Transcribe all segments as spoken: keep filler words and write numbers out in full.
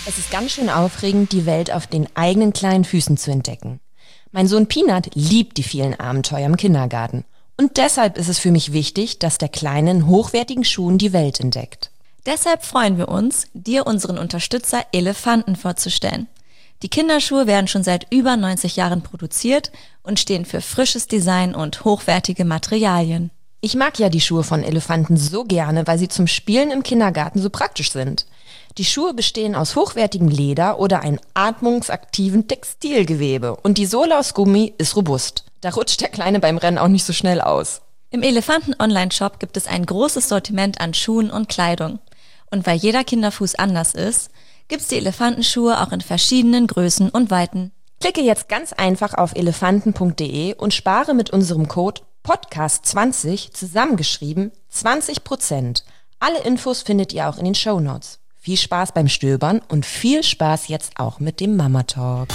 Es ist ganz schön aufregend, die Welt auf den eigenen kleinen Füßen zu entdecken. Mein Sohn Peanut liebt die vielen Abenteuer im Kindergarten. Und deshalb ist es für mich wichtig, dass der Kleine in hochwertigen Schuhen die Welt entdeckt. Deshalb freuen wir uns, dir unseren Unterstützer Elefanten vorzustellen. Die Kinderschuhe werden schon seit über neunzig Jahren produziert und stehen für frisches Design und hochwertige Materialien. Ich mag ja die Schuhe von Elefanten so gerne, weil sie zum Spielen im Kindergarten so praktisch sind. Die Schuhe bestehen aus hochwertigem Leder oder einem atmungsaktiven Textilgewebe und die Sohle aus Gummi ist robust. Da rutscht der Kleine beim Rennen auch nicht so schnell aus. Im Elefanten-Online-Shop gibt es ein großes Sortiment an Schuhen und Kleidung. Und weil jeder Kinderfuß anders ist, gibt's die Elefantenschuhe auch in verschiedenen Größen und Weiten. Klicke jetzt ganz einfach auf elefanten punkt de und spare mit unserem Code Podcast zwanzig zusammengeschrieben zwanzig Prozent. Alle Infos findet ihr auch in den Shownotes. Viel Spaß beim Stöbern und viel Spaß jetzt auch mit dem Mama Talk.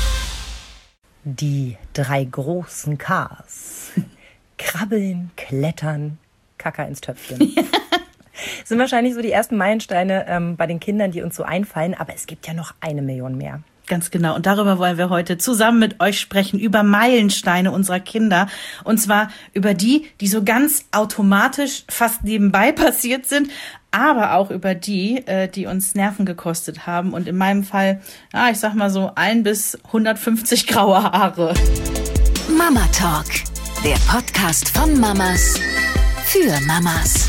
Die drei großen Ks. Krabbeln, klettern, Kacker ins Töpfchen. Sind wahrscheinlich so die ersten Meilensteine ähm, bei den Kindern, die uns so einfallen. Aber es gibt ja noch eine Million mehr. Ganz genau. Und darüber wollen wir heute zusammen mit euch sprechen, über Meilensteine unserer Kinder. Und zwar über die, die so ganz automatisch fast nebenbei passiert sind, aber auch über die, die uns Nerven gekostet haben. Und in meinem Fall, ja, ich sag mal so ein bis hundertfünfzig graue Haare. Mama Talk, der Podcast von Mamas für Mamas.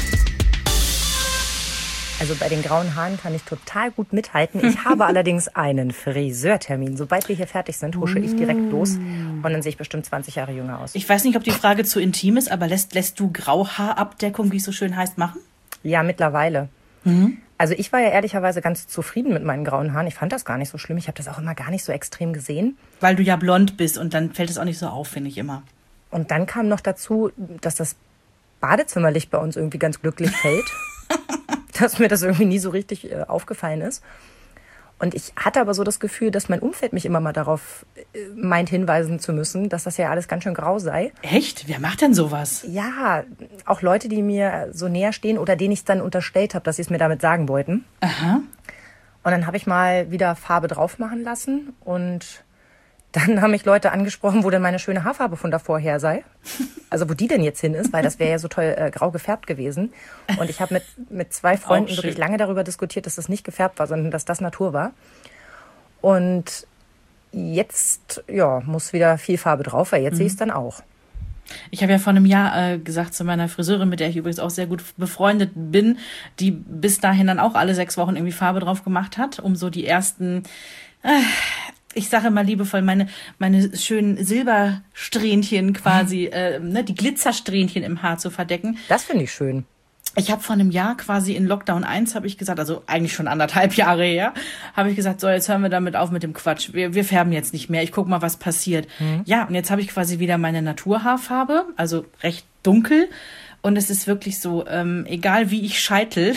Also bei den grauen Haaren kann ich total gut mithalten. Ich habe allerdings einen Friseurtermin. Sobald wir hier fertig sind, husche ich direkt los und dann sehe ich bestimmt zwanzig Jahre jünger aus. Ich weiß nicht, ob die Frage zu intim ist, aber lässt, lässt du Grauhaarabdeckung, wie es so schön heißt, machen? Ja, mittlerweile. Mhm. Also ich war ja ehrlicherweise ganz zufrieden mit meinen grauen Haaren. Ich fand das gar nicht so schlimm. Ich habe das auch immer gar nicht so extrem gesehen. Weil du ja blond bist und dann fällt es auch nicht so auf, finde ich immer. Und dann kam noch dazu, dass das Badezimmerlicht bei uns irgendwie ganz glücklich fällt. Dass mir das irgendwie nie so richtig äh, aufgefallen ist. Und ich hatte aber so das Gefühl, dass mein Umfeld mich immer mal darauf äh, meint, hinweisen zu müssen, dass das ja alles ganz schön grau sei. Echt? Wer macht denn sowas? Ja, auch Leute, die mir so näher stehen oder denen ich es dann unterstellt habe, dass sie es mir damit sagen wollten. Aha. Und dann habe ich mal wieder Farbe drauf machen lassen und dann haben mich Leute angesprochen, wo denn meine schöne Haarfarbe von davor her sei. Also wo die denn jetzt hin ist, weil das wäre ja so toll äh, grau gefärbt gewesen. Und ich habe mit, mit zwei Freunden wirklich lange darüber diskutiert, dass das nicht gefärbt war, sondern dass das Natur war. Und jetzt ja, muss wieder viel Farbe drauf, weil jetzt mhm. sehe ich es dann auch. Ich habe ja vor einem Jahr äh, gesagt zu meiner Friseurin, mit der ich übrigens auch sehr gut befreundet bin, die bis dahin dann auch alle sechs Wochen irgendwie Farbe drauf gemacht hat, um so die ersten... Äh, ich sage immer liebevoll, meine meine schönen Silbersträhnchen quasi, äh, ne, die Glitzersträhnchen im Haar zu verdecken. Das finde ich schön. Ich habe vor einem Jahr quasi in Lockdown eins, habe ich gesagt, also eigentlich schon anderthalb Jahre her, habe ich gesagt, so, jetzt hören wir damit auf mit dem Quatsch. Wir, wir färben jetzt nicht mehr. Ich guck mal, was passiert. Mhm. Ja, und jetzt habe ich quasi wieder meine Naturhaarfarbe, also recht dunkel. Und es ist wirklich so, ähm, egal wie ich scheitel,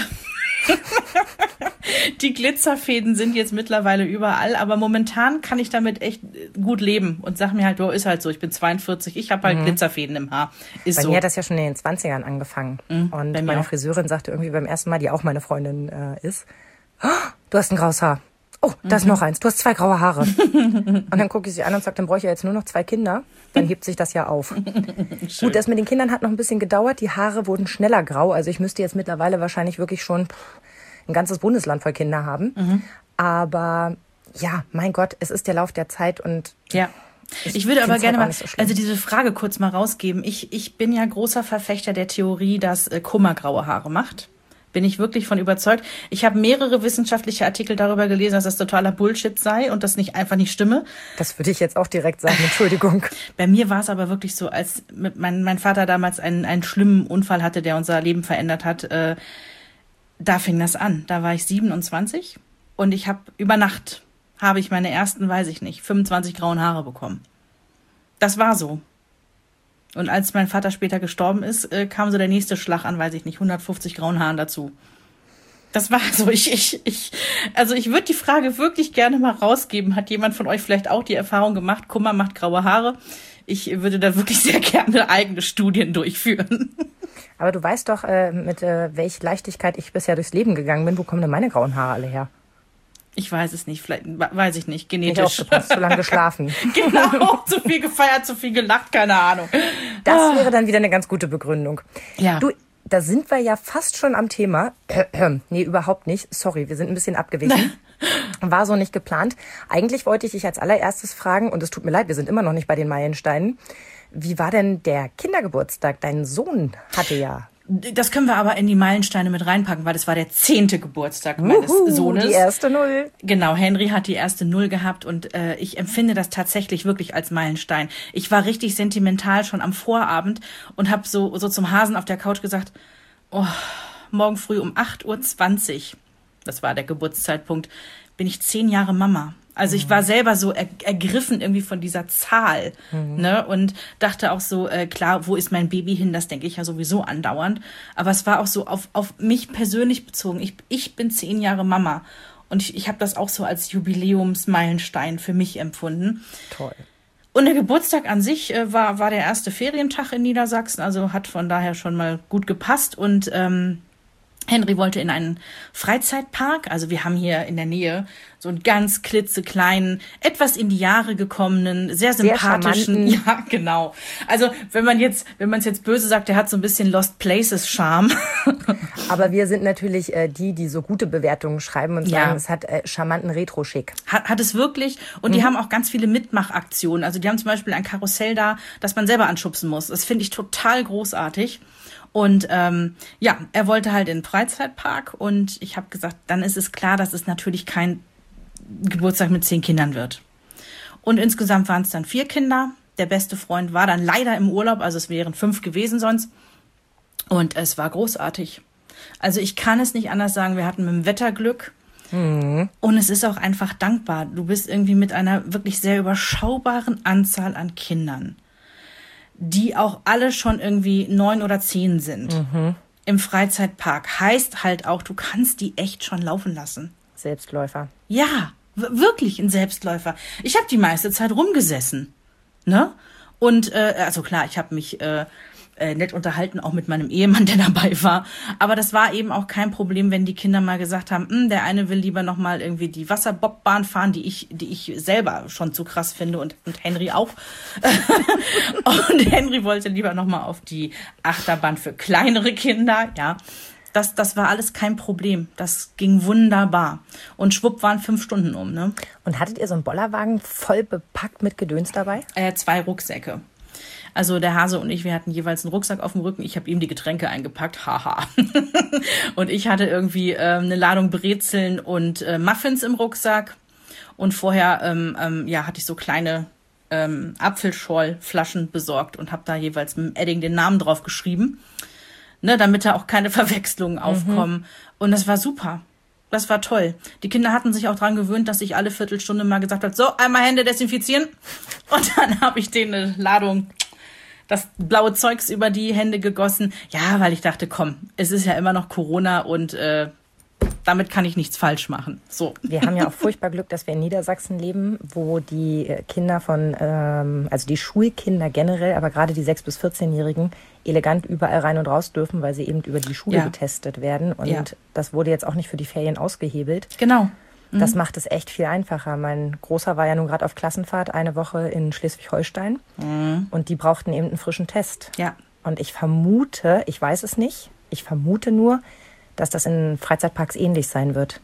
die Glitzerfäden sind jetzt mittlerweile überall, aber momentan kann ich damit echt gut leben und sag mir halt, oh, ist halt so, ich bin zweiundvierzig, ich habe halt mhm. Glitzerfäden im Haar. Ist bei so. mir hat das ja schon in den zwanzigern angefangen. Mhm, und meine auch. Friseurin sagte irgendwie beim ersten Mal, die auch meine Freundin äh, ist, oh, du hast ein graues Haar. Oh, da ist mhm. noch eins. Du hast zwei graue Haare. Und dann gucke ich sie an und sage, dann brauche ich ja jetzt nur noch zwei Kinder. Dann hebt sich das ja auf. Gut, das mit den Kindern hat noch ein bisschen gedauert. Die Haare wurden schneller grau. Also ich müsste jetzt mittlerweile wahrscheinlich wirklich schon ein ganzes Bundesland voll Kinder haben. Mhm. Aber ja, mein Gott, es ist der Lauf der Zeit und ja. Ich, ich würde aber gerne mal, so also diese Frage kurz mal rausgeben. Ich, ich bin ja großer Verfechter der Theorie, dass äh, Kummer graue Haare macht. Bin ich wirklich von überzeugt. Ich habe mehrere wissenschaftliche Artikel darüber gelesen, dass das totaler Bullshit sei und das nicht einfach nicht stimme. Das würde ich jetzt auch direkt sagen, Entschuldigung. Bei mir war es aber wirklich so, als mit mein, mein Vater damals einen, einen schlimmen Unfall hatte, der unser Leben verändert hat, äh, da fing das an. Da war ich siebenundzwanzig und ich habe über Nacht, habe ich meine ersten, weiß ich nicht, fünfundzwanzig grauen Haare bekommen. Das war so. Und als mein Vater später gestorben ist, äh, kam so der nächste Schlag an, weiß ich nicht, hundertfünfzig grauen Haaren dazu. Das war so, ich, ich, ich, also ich würde die Frage wirklich gerne mal rausgeben. Hat jemand von euch vielleicht auch die Erfahrung gemacht, Kummer macht graue Haare? Ich würde da wirklich sehr gerne eigene Studien durchführen. Aber du weißt doch, äh, mit äh, welch Leichtigkeit ich bisher durchs Leben gegangen bin. Wo kommen denn meine grauen Haare alle her? Ich weiß es nicht, vielleicht, weiß ich nicht, genetisch. Nicht aufgepasst, zu lange geschlafen. Genau, zu viel gefeiert, zu viel gelacht, keine Ahnung. Das ah. wäre dann wieder eine ganz gute Begründung. Ja. Du, da sind wir ja fast schon am Thema. Nee, überhaupt nicht. Sorry, wir sind ein bisschen abgewichen. War so nicht geplant. Eigentlich wollte ich dich als allererstes fragen, und es tut mir leid, wir sind immer noch nicht bei den Meilensteinen. Wie war denn der Kindergeburtstag? Dein Sohn hatte ja... Das können wir aber in die Meilensteine mit reinpacken, weil das war der zehnte Geburtstag meines Uhu, Sohnes. Die erste Null. Genau, Henry hat die erste Null gehabt und äh, ich empfinde das tatsächlich wirklich als Meilenstein. Ich war richtig sentimental schon am Vorabend und habe so, so zum Hasen auf der Couch gesagt, oh, morgen früh um acht Uhr zwanzig, das war der Geburtszeitpunkt, bin ich zehn Jahre Mama. Also ich war selber so er, ergriffen irgendwie von dieser Zahl, mhm. ne, und dachte auch so, äh, klar, wo ist mein Baby hin? Das denke ich ja sowieso andauernd. Aber es war auch so auf, auf mich persönlich bezogen. Ich, ich bin zehn Jahre Mama und ich, ich habe das auch so als Jubiläumsmeilenstein für mich empfunden. Toll. Und der Geburtstag an sich äh, war, war der erste Ferientag in Niedersachsen, also hat von daher schon mal gut gepasst und ähm, Henry wollte in einen Freizeitpark, also wir haben hier in der Nähe so einen ganz klitzekleinen, etwas in die Jahre gekommenen, sehr sympathischen, sehr ja genau. Also wenn man jetzt, wenn man es jetzt böse sagt, der hat so ein bisschen Lost Places Charme. Aber wir sind natürlich äh, die, die so gute Bewertungen schreiben und sagen, ja. es hat äh, charmanten Retro-Schick. Hat, hat es wirklich und mhm. die haben auch ganz viele Mitmachaktionen. Also die haben zum Beispiel ein Karussell da, das man selber anschubsen muss. Das finde ich total großartig. Und ähm, ja, er wollte halt in den Freizeitpark und ich habe gesagt, dann ist es klar, dass es natürlich kein Geburtstag mit zehn Kindern wird. Und insgesamt waren es dann vier Kinder. Der beste Freund war dann leider im Urlaub, also es wären fünf gewesen sonst. Und es war großartig. Also ich kann es nicht anders sagen, wir hatten mit dem Wetter Glück. Mhm. Und es ist auch einfach dankbar. Du bist irgendwie mit einer wirklich sehr überschaubaren Anzahl an Kindern, die auch alle schon irgendwie neun oder zehn sind, mhm. im Freizeitpark. Heißt halt auch, du kannst die echt schon laufen lassen. Selbstläufer. Ja, w- wirklich ein Selbstläufer. Ich habe die meiste Zeit rumgesessen, ne? Und äh, also klar, ich habe mich äh, äh, nett unterhalten, auch mit meinem Ehemann, der dabei war. Aber das war eben auch kein Problem, wenn die Kinder mal gesagt haben, der eine will lieber noch mal irgendwie die Wasserbobbahn fahren, die ich, die ich selber schon zu krass finde und, und Henry auch. Und Henry wollte lieber noch mal auf die Achterbahn für kleinere Kinder, ja. Das, das war alles kein Problem. Das ging wunderbar. Und schwupp waren fünf Stunden um, ne? Und hattet ihr so einen Bollerwagen voll bepackt mit Gedöns dabei? Äh, zwei Rucksäcke. Also der Hase und ich, wir hatten jeweils einen Rucksack auf dem Rücken. Ich habe ihm die Getränke eingepackt, haha. Und ich hatte irgendwie äh, eine Ladung Brezeln und äh, Muffins im Rucksack. Und vorher ähm, ähm, ja, hatte ich so kleine ähm, Apfelschorlflaschen besorgt und habe da jeweils mit dem Edding den Namen drauf geschrieben. Ne, damit da auch keine Verwechslungen aufkommen. Mhm. Und das war super. Das war toll. Die Kinder hatten sich auch dran gewöhnt, dass ich alle Viertelstunde mal gesagt habe, so, einmal Hände desinfizieren. Und dann habe ich denen eine Ladung, das blaue Zeugs über die Hände gegossen. Ja, weil ich dachte, komm, es ist ja immer noch Corona und äh, damit kann ich nichts falsch machen. So. Wir haben ja auch furchtbar Glück, dass wir in Niedersachsen leben, wo die Kinder von, ähm, also die Schulkinder generell, aber gerade die sechs- bis vierzehnjährigen elegant überall rein und raus dürfen, weil sie eben über die Schule ja. getestet werden. Und ja. das wurde jetzt auch nicht für die Ferien ausgehebelt. Genau. Mhm. Das macht es echt viel einfacher. Mein Großer war ja nun gerade auf Klassenfahrt eine Woche in Schleswig-Holstein mhm. und die brauchten eben einen frischen Test. Ja. Und ich vermute, ich weiß es nicht, ich vermute nur, dass das in Freizeitparks ähnlich sein wird.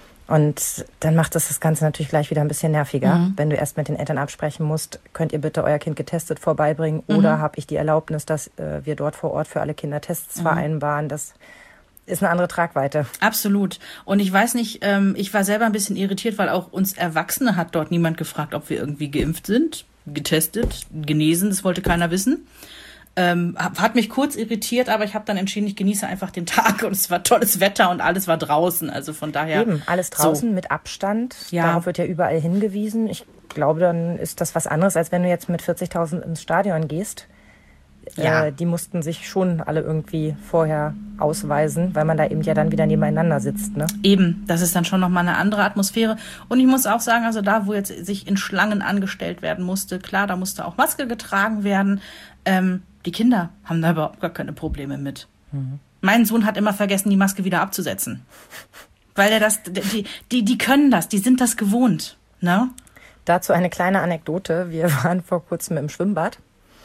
Und dann macht das das Ganze natürlich gleich wieder ein bisschen nerviger, mhm. wenn du erst mit den Eltern absprechen musst, könnt ihr bitte euer Kind getestet vorbeibringen mhm. oder habe ich die Erlaubnis, dass äh, wir dort vor Ort für alle Kinder Tests mhm. vereinbaren. Das ist eine andere Tragweite. Absolut. Und ich weiß nicht, ähm, ich war selber ein bisschen irritiert, weil auch uns Erwachsene hat dort niemand gefragt, ob wir irgendwie geimpft sind, getestet, genesen, das wollte keiner wissen. Ähm, hat mich kurz irritiert, aber ich habe dann entschieden, ich genieße einfach den Tag und es war tolles Wetter und alles war draußen. Also von daher. Eben, alles draußen so. Mit Abstand. Ja. Darauf wird ja überall hingewiesen. Ich glaube, dann ist das was anderes, als wenn du jetzt mit vierzigtausend ins Stadion gehst. Ja. Äh, die mussten sich schon alle irgendwie vorher ausweisen, weil man da eben ja dann wieder nebeneinander sitzt. Ne? Eben, das ist dann schon nochmal eine andere Atmosphäre. Und ich muss auch sagen, also da, wo jetzt sich in Schlangen angestellt werden musste, klar, da musste auch Maske getragen werden. Ähm, die Kinder haben da überhaupt gar keine Probleme mit. Mhm. Mein Sohn hat immer vergessen, die Maske wieder abzusetzen. Weil er das, die, die, die können das, die sind das gewohnt, ne? Dazu eine kleine Anekdote. Wir waren vor kurzem im Schwimmbad.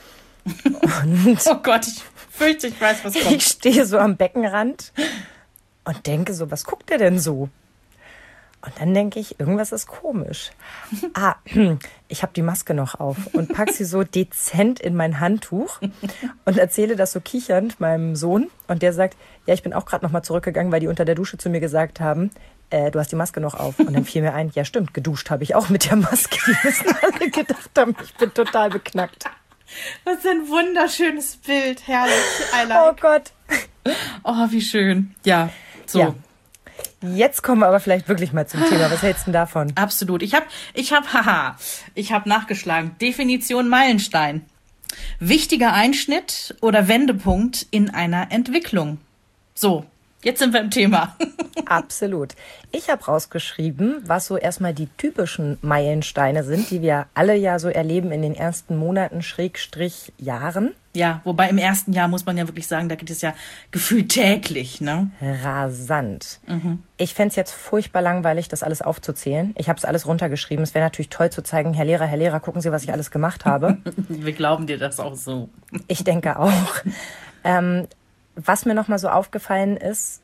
Und oh Gott, ich fürchte, ich weiß, was kommt. Ich stehe so am Beckenrand und denke so, was guckt der denn so? Und dann denke ich, irgendwas ist komisch. Ah, ich habe die Maske noch auf und pack sie so dezent in mein Handtuch und erzähle das so kichernd meinem Sohn. Und der sagt, ja, ich bin auch gerade noch mal zurückgegangen, weil die unter der Dusche zu mir gesagt haben, äh, du hast die Maske noch auf. Und dann fiel mir ein, ja stimmt, geduscht habe ich auch mit der Maske. Die müssen alle gedacht haben, ich bin total beknackt. Was ist ein wunderschönes Bild, herrlich. I like. Oh Gott. Oh, wie schön. Ja, so. Ja. Jetzt kommen wir aber vielleicht wirklich mal zum Thema. Was hältst du denn davon? Absolut. Ich habe, ich habe, haha, ich habe nachgeschlagen. Definition Meilenstein. Wichtiger Einschnitt oder Wendepunkt in einer Entwicklung. So, jetzt sind wir im Thema. Absolut. Ich habe rausgeschrieben, was so erstmal die typischen Meilensteine sind, die wir alle ja so erleben in den ersten Monaten, Schrägstrich Jahren. Ja, wobei im ersten Jahr muss man ja wirklich sagen, da geht es ja gefühlt täglich, ne? Rasant. Mhm. Ich fände es jetzt furchtbar langweilig, das alles aufzuzählen. Ich habe es alles runtergeschrieben. Es wäre natürlich toll zu zeigen, Herr Lehrer, Herr Lehrer, gucken Sie, was ich alles gemacht habe. Wir glauben dir das auch so. Ich denke auch. Ähm, was mir nochmal so aufgefallen ist,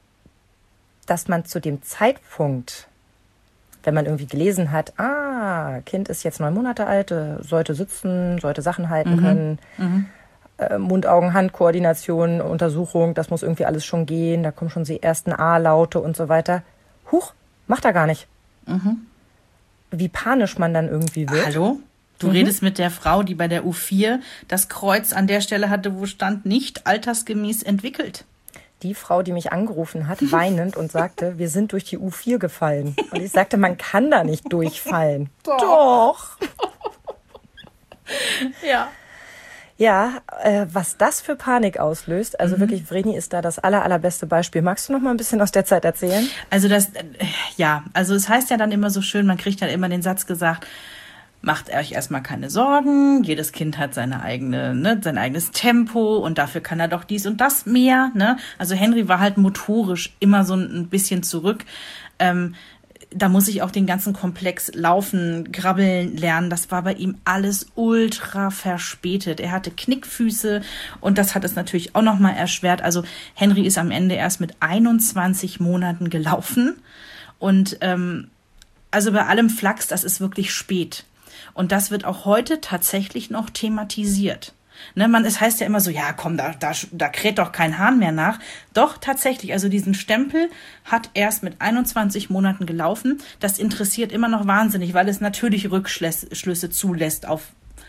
dass man zu dem Zeitpunkt, wenn man irgendwie gelesen hat, ah, Kind ist jetzt neun Monate alt, sollte sitzen, sollte Sachen halten mhm. können, mhm. äh, Mund-Augen-Hand-Koordination, Untersuchung, das muss irgendwie alles schon gehen, da kommen schon die ersten A-Laute und so weiter. Huch, macht er gar nicht. Mhm. Wie panisch man dann irgendwie wird. Hallo? Du mhm. redest mit der Frau, die bei der U vier das Kreuz an der Stelle hatte, wo stand, nicht altersgemäß entwickelt. Die Frau, die mich angerufen hat, weinend und sagte, wir sind durch die U vier gefallen. Und ich sagte, man kann da nicht durchfallen. Doch. Doch. Ja. Ja, äh, was das für Panik auslöst, also mhm. wirklich, Vreni ist da das aller, allerbeste Beispiel. Magst du noch mal ein bisschen aus der Zeit erzählen? Also das, äh, ja, also es heißt ja dann immer so schön, man kriegt dann immer den Satz gesagt, macht euch erstmal keine Sorgen, jedes Kind hat seine eigene, ne, sein eigenes Tempo und dafür kann er doch dies und das mehr, ne? Also Henry war halt motorisch immer so ein bisschen zurück. Ähm, da muss ich auch den ganzen Komplex laufen, krabbeln lernen. Das war bei ihm alles ultra verspätet. Er hatte Knickfüße und das hat es natürlich auch nochmal erschwert. Also Henry ist am Ende erst mit einundzwanzig Monaten gelaufen und ähm, also bei allem Flachs, das ist wirklich spät. Und das wird auch heute tatsächlich noch thematisiert. Ne, man, es heißt ja immer so, ja komm, da, da, da kräht doch kein Hahn mehr nach. Doch, tatsächlich, also diesen Stempel hat erst mit einundzwanzig Monaten gelaufen. Das interessiert immer noch wahnsinnig, weil es natürlich Rückschlüsse zulässt auf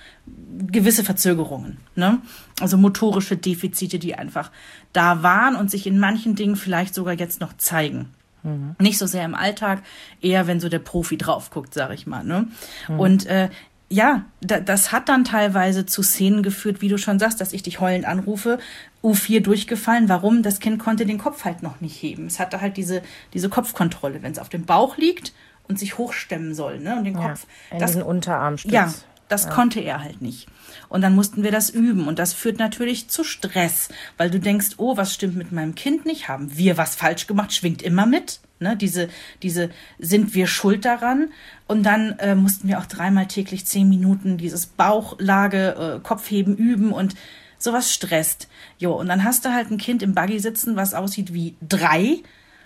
gewisse Verzögerungen. Ne? Also motorische Defizite, die einfach da waren und sich in manchen Dingen vielleicht sogar jetzt noch zeigen. Mhm. Nicht so sehr im Alltag, eher wenn so der Profi drauf guckt, sag ich mal. Ne? Mhm. Und äh, ja, da, das hat dann teilweise zu Szenen geführt, wie du schon sagst, dass ich dich heulend anrufe, U vier durchgefallen. Warum? Das Kind konnte den Kopf halt noch nicht heben. Es hatte halt diese, diese Kopfkontrolle, wenn es auf dem Bauch liegt und sich hochstemmen soll. Ne? Und den ja, Kopf. in das, diesen Unterarmstütz. Ja, das ja. konnte er halt nicht. Und dann mussten wir das üben. Und das führt natürlich zu Stress, weil du denkst, oh, was stimmt mit meinem Kind nicht? Haben wir was falsch gemacht? Schwingt immer mit. Ne? Diese, diese, sind wir schuld daran? Und dann äh, mussten wir auch dreimal täglich zehn Minuten dieses Bauchlage, äh, Kopfheben üben und sowas stresst. Jo, und dann hast du halt ein Kind im Buggy sitzen, was aussieht wie drei,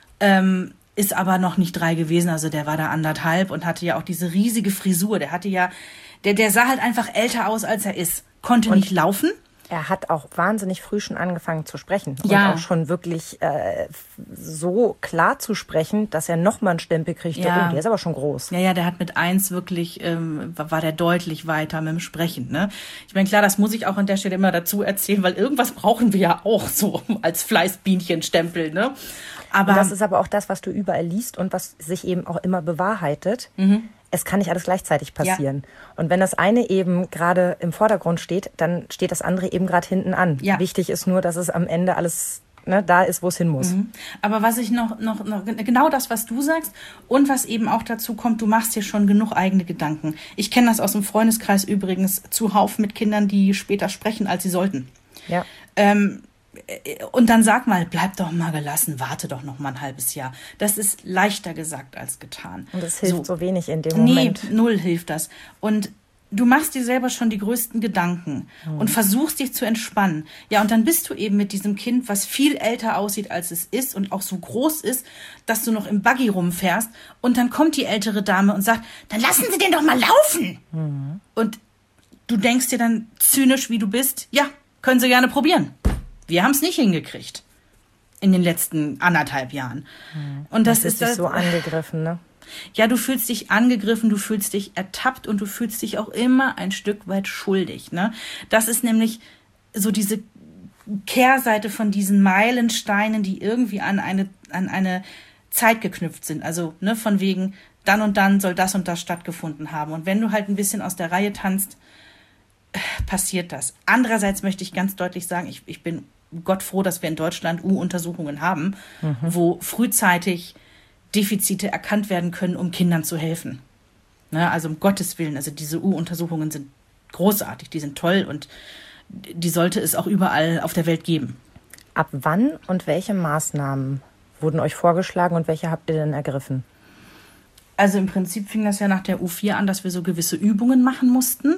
ähm, ist aber noch nicht drei gewesen, also der war da anderthalb und hatte ja auch diese riesige Frisur. Der hatte ja, der, der sah halt einfach älter aus, als er ist. Konnte und nicht laufen. Er hat auch wahnsinnig früh schon angefangen zu sprechen. Ja. Und auch schon wirklich äh, so klar zu sprechen, dass er nochmal einen Stempel kriegte. Ja. Oh, der ist aber schon groß. Ja, ja, der hat mit eins wirklich, ähm, war der deutlich weiter mit dem Sprechen. Ne? Ich meine, klar, das muss ich auch an der Stelle immer dazu erzählen, weil irgendwas brauchen wir ja auch so als Fleißbienchen-Stempel. Ne? Aber und das ist aber auch das, was du überall liest und was sich eben auch immer bewahrheitet. Mhm. Es kann nicht alles gleichzeitig passieren. Ja. Und wenn das eine eben gerade im Vordergrund steht, dann steht das andere eben gerade hinten an. Ja. Wichtig ist nur, dass es am Ende alles ne, da ist, wo es hin muss. Mhm. Aber was ich noch, noch, noch, genau das, was du sagst und was eben auch dazu kommt, du machst dir schon genug eigene Gedanken. Ich kenne das aus dem Freundeskreis übrigens zuhauf mit Kindern, die später sprechen, als sie sollten. Ja. Ähm, Und dann sag mal, bleib doch mal gelassen, warte doch noch mal ein halbes Jahr. Das ist leichter gesagt als getan. Und das hilft so, so wenig in dem nee, Moment. Nee, null hilft das. Und du machst dir selber schon die größten Gedanken hm. und versuchst dich zu entspannen. Ja, und dann bist du eben mit diesem Kind, was viel älter aussieht, als es ist und auch so groß ist, dass du noch im Buggy rumfährst. Und dann kommt die ältere Dame und sagt, dann lassen Sie den doch mal laufen. Hm. Und du denkst dir dann zynisch, wie du bist, ja, können Sie gerne probieren. Wir haben es nicht hingekriegt in den letzten anderthalb Jahren. Hm. Und das, das ist das das, so angegriffen, ne? Ja, du fühlst dich angegriffen, du fühlst dich ertappt und du fühlst dich auch immer ein Stück weit schuldig, ne? Das ist nämlich so diese Kehrseite von diesen Meilensteinen, die irgendwie an eine an eine Zeit geknüpft sind. Also, ne, von wegen dann und dann soll das und das stattgefunden haben. Und wenn du halt ein bisschen aus der Reihe tanzt, passiert das. Andererseits möchte ich ganz deutlich sagen, ich, ich bin Gott froh, dass wir in Deutschland U-Untersuchungen haben, mhm. wo frühzeitig Defizite erkannt werden können, um Kindern zu helfen. Ne, also um Gottes Willen, also diese U-Untersuchungen sind großartig, die sind toll und die sollte es auch überall auf der Welt geben. Ab wann und welche Maßnahmen wurden euch vorgeschlagen und welche habt ihr denn ergriffen? Also im Prinzip fing das ja nach der U vier an, dass wir so gewisse Übungen machen mussten.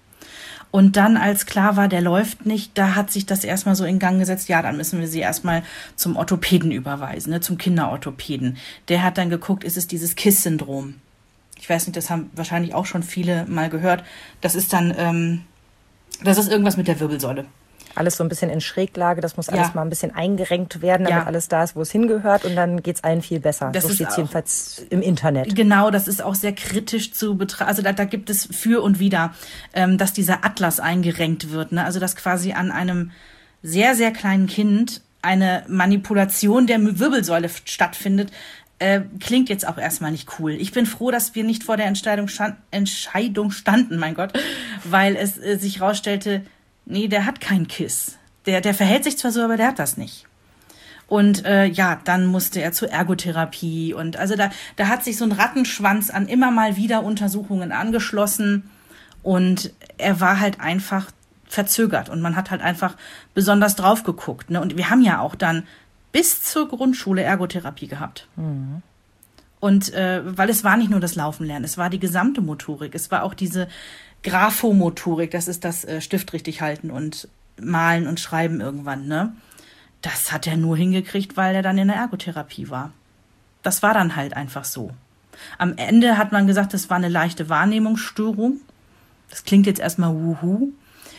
Und dann, als klar war, der läuft nicht, da hat sich das erstmal so in Gang gesetzt, ja, dann müssen wir sie erstmal zum Orthopäden überweisen, ne, zum Kinderorthopäden. Der hat dann geguckt, ist es dieses K I S S-Syndrom? Ich weiß nicht, das haben wahrscheinlich auch schon viele mal gehört. Das ist dann, ähm, das ist irgendwas mit der Wirbelsäule. Alles so ein bisschen in Schräglage, das muss ja. alles mal ein bisschen eingerenkt werden, damit ja. alles da ist, wo es hingehört und dann geht's allen viel besser. Das so steht es jedenfalls im Internet. Genau, das ist auch sehr kritisch zu betrachten. Also da, da gibt es für und wider, ähm, dass dieser Atlas eingerenkt wird. Ne? Also dass quasi an einem sehr, sehr kleinen Kind eine Manipulation der Wirbelsäule stattfindet, äh, klingt jetzt auch erstmal nicht cool. Ich bin froh, dass wir nicht vor der Entscheidung, stand, Entscheidung standen, mein Gott, weil es äh, sich rausstellte, nee, der hat kein K I S S. Der, der verhält sich zwar so, aber der hat das nicht. Und äh, ja, dann musste er zur Ergotherapie. Und also da, da hat sich so ein Rattenschwanz an immer mal wieder Untersuchungen angeschlossen. Und er war halt einfach verzögert. Und man hat halt einfach besonders drauf geguckt. Ne? Und wir haben ja auch dann bis zur Grundschule Ergotherapie gehabt. Mhm. Und äh, weil es war nicht nur das Laufen lernen, es war die gesamte Motorik. Es war auch diese Graphomotorik, das ist das äh, Stift richtig halten und malen und schreiben irgendwann, ne? Das hat er nur hingekriegt, weil er dann in der Ergotherapie war. Das war dann halt einfach so. Am Ende hat man gesagt, das war eine leichte Wahrnehmungsstörung. Das klingt jetzt erstmal wuhu.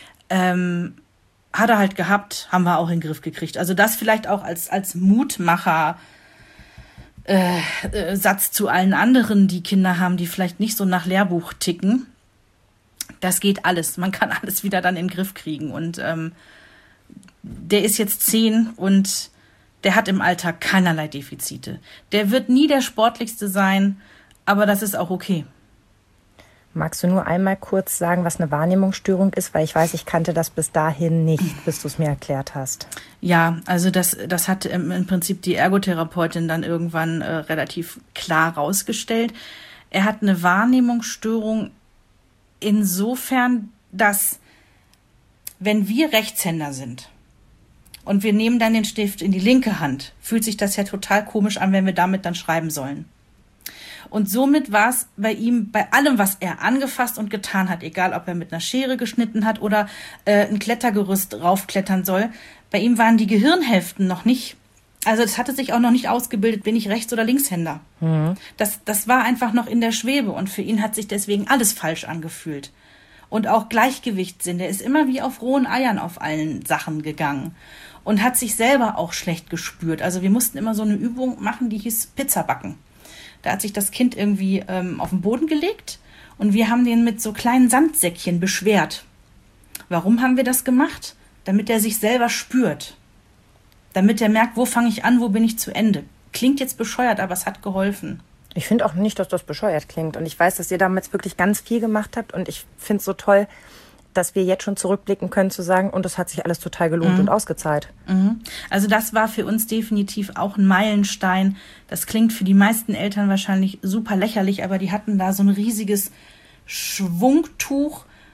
Ähm, hat er halt gehabt, haben wir auch in den Griff gekriegt. Also das vielleicht auch als, als Mutmacher äh, äh, Satz zu allen anderen, die Kinder haben, die vielleicht nicht so nach Lehrbuch ticken. Das geht alles. Man kann alles wieder dann in den Griff kriegen. Und ähm, der ist jetzt zehn und der hat im Alltag keinerlei Defizite. Der wird nie der Sportlichste sein, aber das ist auch okay. Magst du nur einmal kurz sagen, was eine Wahrnehmungsstörung ist? Weil ich weiß, ich kannte das bis dahin nicht, bis du es mir erklärt hast. Ja, also das, das hat im Prinzip die Ergotherapeutin dann irgendwann äh, relativ klar rausgestellt. Er hat eine Wahrnehmungsstörung insofern, dass wenn wir Rechtshänder sind und wir nehmen dann den Stift in die linke Hand, fühlt sich das ja total komisch an, wenn wir damit dann schreiben sollen. Und somit war es bei ihm, bei allem, was er angefasst und getan hat, egal ob er mit einer Schere geschnitten hat oder äh, ein Klettergerüst raufklettern soll, bei ihm waren die Gehirnhälften noch nicht, also es hatte sich auch noch nicht ausgebildet, bin ich Rechts- oder Linkshänder. Mhm. Das, das war einfach noch in der Schwebe und für ihn hat sich deswegen alles falsch angefühlt. Und auch Gleichgewichtssinn, der ist immer wie auf rohen Eiern auf allen Sachen gegangen und hat sich selber auch schlecht gespürt. Also wir mussten immer so eine Übung machen, die hieß Pizza backen. Da hat sich das Kind irgendwie ähm, auf den Boden gelegt und wir haben den mit so kleinen Sandsäckchen beschwert. Warum haben wir das gemacht? Damit er sich selber spürt. Damit er merkt, wo fange ich an, wo bin ich zu Ende. Klingt jetzt bescheuert, aber es hat geholfen. Ich finde auch nicht, dass das bescheuert klingt. Und ich weiß, dass ihr damals wirklich ganz viel gemacht habt. Und ich finde es so toll, dass wir jetzt schon zurückblicken können, zu sagen, und das hat sich alles total gelohnt mhm. und ausgezahlt. Mhm. Also das war für uns definitiv auch ein Meilenstein. Das klingt für die meisten Eltern wahrscheinlich super lächerlich, aber die hatten da so ein riesiges Schwungtuch,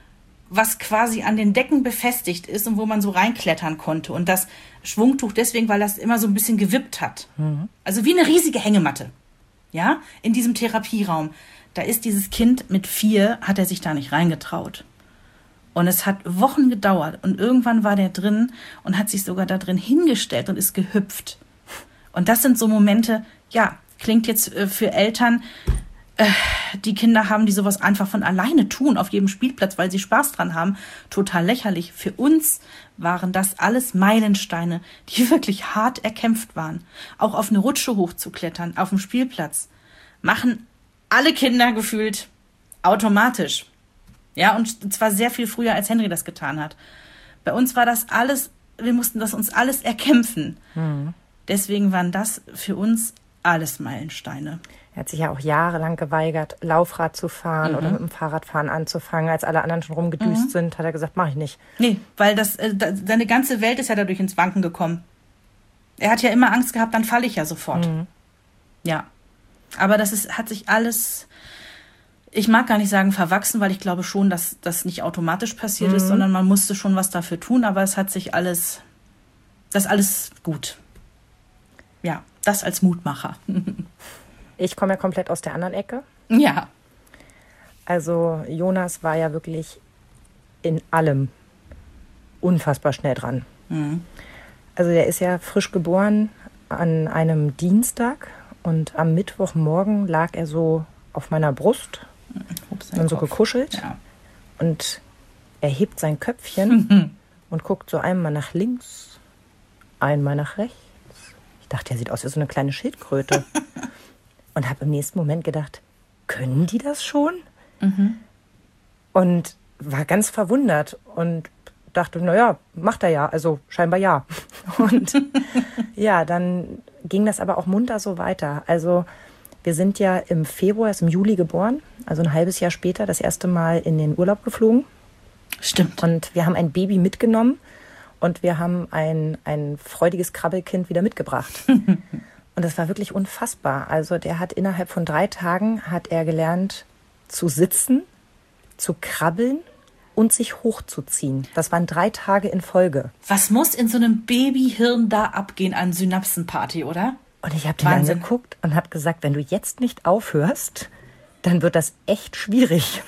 was quasi an den Decken befestigt ist und wo man so reinklettern konnte. Und das Schwungtuch deswegen, weil das immer so ein bisschen gewippt hat. Mhm. Also wie eine riesige Hängematte. Ja, in diesem Therapieraum. Da ist dieses Kind mit vier, hat er sich da nicht reingetraut. Und es hat Wochen gedauert. Und irgendwann war der drin und hat sich sogar da drin hingestellt und ist gehüpft. Und das sind so Momente, ja, klingt jetzt äh, für Eltern, äh, die Kinder haben, die sowas einfach von alleine tun auf jedem Spielplatz, weil sie Spaß dran haben, total lächerlich. Für uns waren das alles Meilensteine, die wirklich hart erkämpft waren. Auch auf eine Rutsche hochzuklettern, auf dem Spielplatz, machen alle Kinder gefühlt automatisch. Ja, und zwar sehr viel früher, als Henry das getan hat. Bei uns war das alles, wir mussten das uns alles erkämpfen. Mhm. Deswegen waren das für uns alles Meilensteine. Er hat sich ja auch jahrelang geweigert, Laufrad zu fahren mhm. oder mit dem Fahrradfahren anzufangen. Als alle anderen schon rumgedüst mhm. sind, hat er gesagt, mach ich nicht. Nee, weil das, äh, seine ganze Welt ist ja dadurch ins Wanken gekommen. Er hat ja immer Angst gehabt, dann falle ich ja sofort. Mhm. Ja, aber das ist, hat sich alles, ich mag gar nicht sagen verwachsen, weil ich glaube schon, dass das nicht automatisch passiert mhm. ist, sondern man musste schon was dafür tun, aber es hat sich alles, das ist alles gut. Ja, das als Mutmacher. Ich komme ja komplett aus der anderen Ecke. Ja. Also Jonas war ja wirklich in allem unfassbar schnell dran. Mhm. Also der ist ja frisch geboren an einem Dienstag und am Mittwochmorgen lag er so auf meiner Brust Ups, und so Kopf. gekuschelt. Ja. Und er hebt sein Köpfchen mhm. und guckt so einmal nach links, einmal nach rechts. Ich dachte, er sieht aus wie so eine kleine Schildkröte. Und habe im nächsten Moment gedacht, können die das schon? Mhm. Und war ganz verwundert und dachte, naja, macht er ja, also scheinbar ja. Und ja, dann ging das aber auch munter so weiter. Also wir sind ja im Februar, ist im Juli geboren, also ein halbes Jahr später das erste Mal in den Urlaub geflogen. Stimmt. Und wir haben ein Baby mitgenommen und wir haben ein, ein freudiges Krabbelkind wieder mitgebracht. Und das war wirklich unfassbar. Also der hat innerhalb von drei Tagen hat er gelernt zu sitzen, zu krabbeln und sich hochzuziehen. Das waren drei Tage in Folge. Was muss in so einem Babyhirn da abgehen an Synapsenparty, oder? Und ich habe den angeguckt und habe gesagt, wenn du jetzt nicht aufhörst, dann wird das echt schwierig.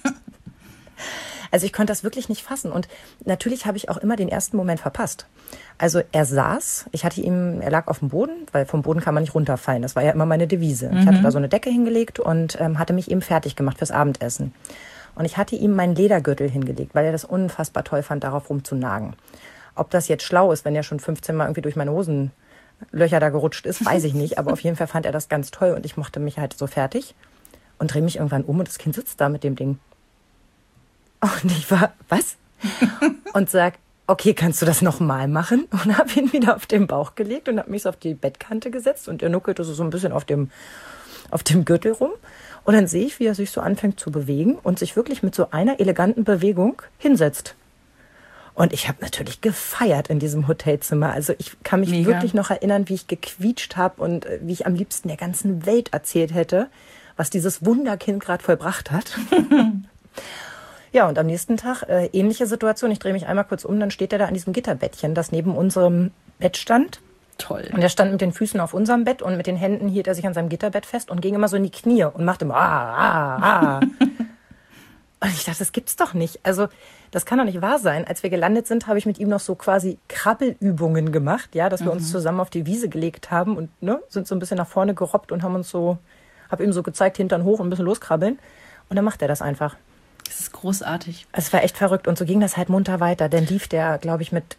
Also ich konnte das wirklich nicht fassen. Und natürlich habe ich auch immer den ersten Moment verpasst. Also er saß, ich hatte ihm, er lag auf dem Boden, weil vom Boden kann man nicht runterfallen. Das war ja immer meine Devise. Mhm. Ich hatte da so eine Decke hingelegt und ähm, hatte mich eben fertig gemacht fürs Abendessen. Und ich hatte ihm meinen Ledergürtel hingelegt, weil er das unfassbar toll fand, darauf rumzunagen. Ob das jetzt schlau ist, wenn er schon fünfzehn Mal irgendwie durch meine Hosenlöcher da gerutscht ist, weiß ich nicht. Aber auf jeden Fall fand er das ganz toll und ich machte mich halt so fertig und drehe mich irgendwann um und das Kind sitzt da mit dem Ding. Und ich war, was? Und sag, okay, kannst du das nochmal machen? Und habe ihn wieder auf den Bauch gelegt und habe mich so auf die Bettkante gesetzt und er nuckelte so ein bisschen auf dem, auf dem Gürtel rum. Und dann sehe ich, wie er sich so anfängt zu bewegen und sich wirklich mit so einer eleganten Bewegung hinsetzt. Und ich habe natürlich gefeiert in diesem Hotelzimmer. Also ich kann mich Mega. wirklich noch erinnern, wie ich gequietscht habe und wie ich am liebsten der ganzen Welt erzählt hätte, was dieses Wunderkind gerade vollbracht hat. Ja, und am nächsten Tag äh, ähnliche Situation. Ich drehe mich einmal kurz um, dann steht er da an diesem Gitterbettchen, das neben unserem Bett stand. Toll. Und er stand mit den Füßen auf unserem Bett und mit den Händen hielt er sich an seinem Gitterbett fest und ging immer so in die Knie und machte immer ah, ah, ah. Und ich dachte, das gibt's doch nicht. Also das kann doch nicht wahr sein. Als wir gelandet sind, habe ich mit ihm noch so quasi Krabbelübungen gemacht, ja, dass wir mhm. uns zusammen auf die Wiese gelegt haben und ne, sind so ein bisschen nach vorne gerobbt und haben uns so, habe ihm so gezeigt, Hintern hoch und ein bisschen loskrabbeln. Und dann macht er das einfach. Das ist großartig. Es war echt verrückt und so ging das halt munter weiter. Dann lief der, glaube ich, mit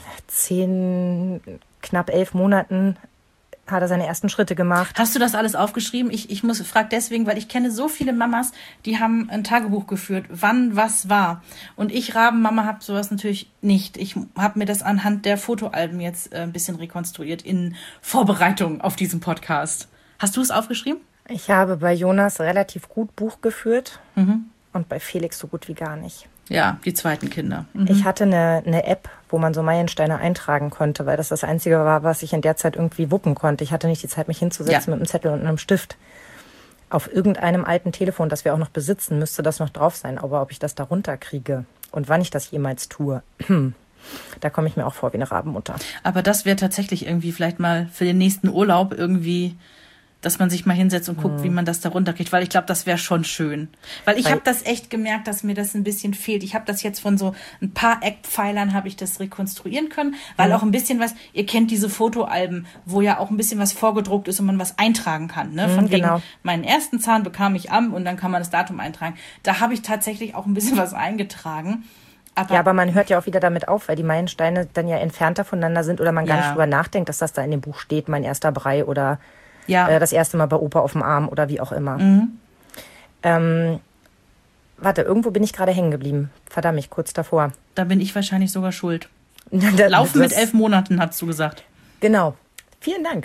zehn, knapp elf Monaten hat er seine ersten Schritte gemacht. Hast du das alles aufgeschrieben? Ich, ich muss frag deswegen, weil ich kenne so viele Mamas, die haben ein Tagebuch geführt, wann was war. Und ich, Rabenmama, habe sowas natürlich nicht. Ich habe mir das anhand der Fotoalben jetzt ein bisschen rekonstruiert in Vorbereitung auf diesen Podcast. Hast du es aufgeschrieben? Ich habe bei Jonas relativ gut Buch geführt. Mhm. Und bei Felix so gut wie gar nicht. Ja, die zweiten Kinder. Mhm. Ich hatte eine, eine App, wo man so Meilensteine eintragen konnte, weil das das Einzige war, was ich in der Zeit irgendwie wuppen konnte. Ich hatte nicht die Zeit, mich hinzusetzen ja. mit einem Zettel und einem Stift. Auf irgendeinem alten Telefon, das wir auch noch besitzen, müsste das noch drauf sein. Aber ob ich das da runterkriege, Und wann ich das jemals tue, da komme ich mir auch vor wie eine Rabenmutter. Aber das wäre tatsächlich irgendwie vielleicht mal für den nächsten Urlaub irgendwie, dass man sich mal hinsetzt und guckt, hm. wie man das da runterkriegt. Weil ich glaube, das wäre schon schön. Weil ich habe das echt gemerkt, dass mir das ein bisschen fehlt. Ich habe das jetzt von so ein paar Eckpfeilern habe ich das rekonstruieren können. Weil hm. auch ein bisschen was, ihr kennt diese Fotoalben, wo ja auch ein bisschen was vorgedruckt ist und man was eintragen kann. Ne? Von hm, wegen, genau. Meinen ersten Zahn bekam ich am und dann kann man das Datum eintragen. Da habe ich tatsächlich auch ein bisschen was eingetragen. Aber ja, aber man hört ja auch wieder damit auf, weil die Meilensteine dann ja entfernter voneinander sind oder man gar ja. nicht drüber nachdenkt, dass das da in dem Buch steht, mein erster Brei oder ja. äh, das erste Mal bei Opa auf dem Arm oder wie auch immer. Mhm. Ähm, warte, irgendwo bin ich gerade hängen geblieben. Verdammt, ich kurz davor. Da bin ich wahrscheinlich sogar schuld. das, Laufen mit elf Monaten, hast du gesagt. Genau. Vielen Dank.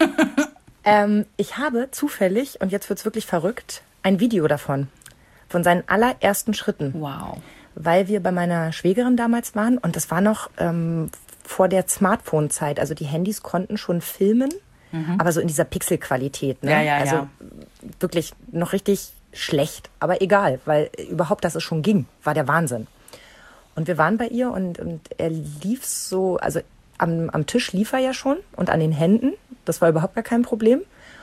ähm, ich habe zufällig, und jetzt wird's wirklich verrückt, ein Video davon. Von seinen allerersten Schritten. Wow. Weil wir bei meiner Schwägerin damals waren und das war noch ähm, vor der Smartphone-Zeit. Also die Handys konnten schon filmen, mhm. aber so in dieser Pixelqualität. Ne? Ja, ja, also ja. wirklich noch richtig schlecht, aber egal, weil überhaupt, dass es schon ging, war der Wahnsinn. Und wir waren bei ihr und, und er lief so, also am, am Tisch lief er ja schon und an den Händen. Das war überhaupt gar kein Problem.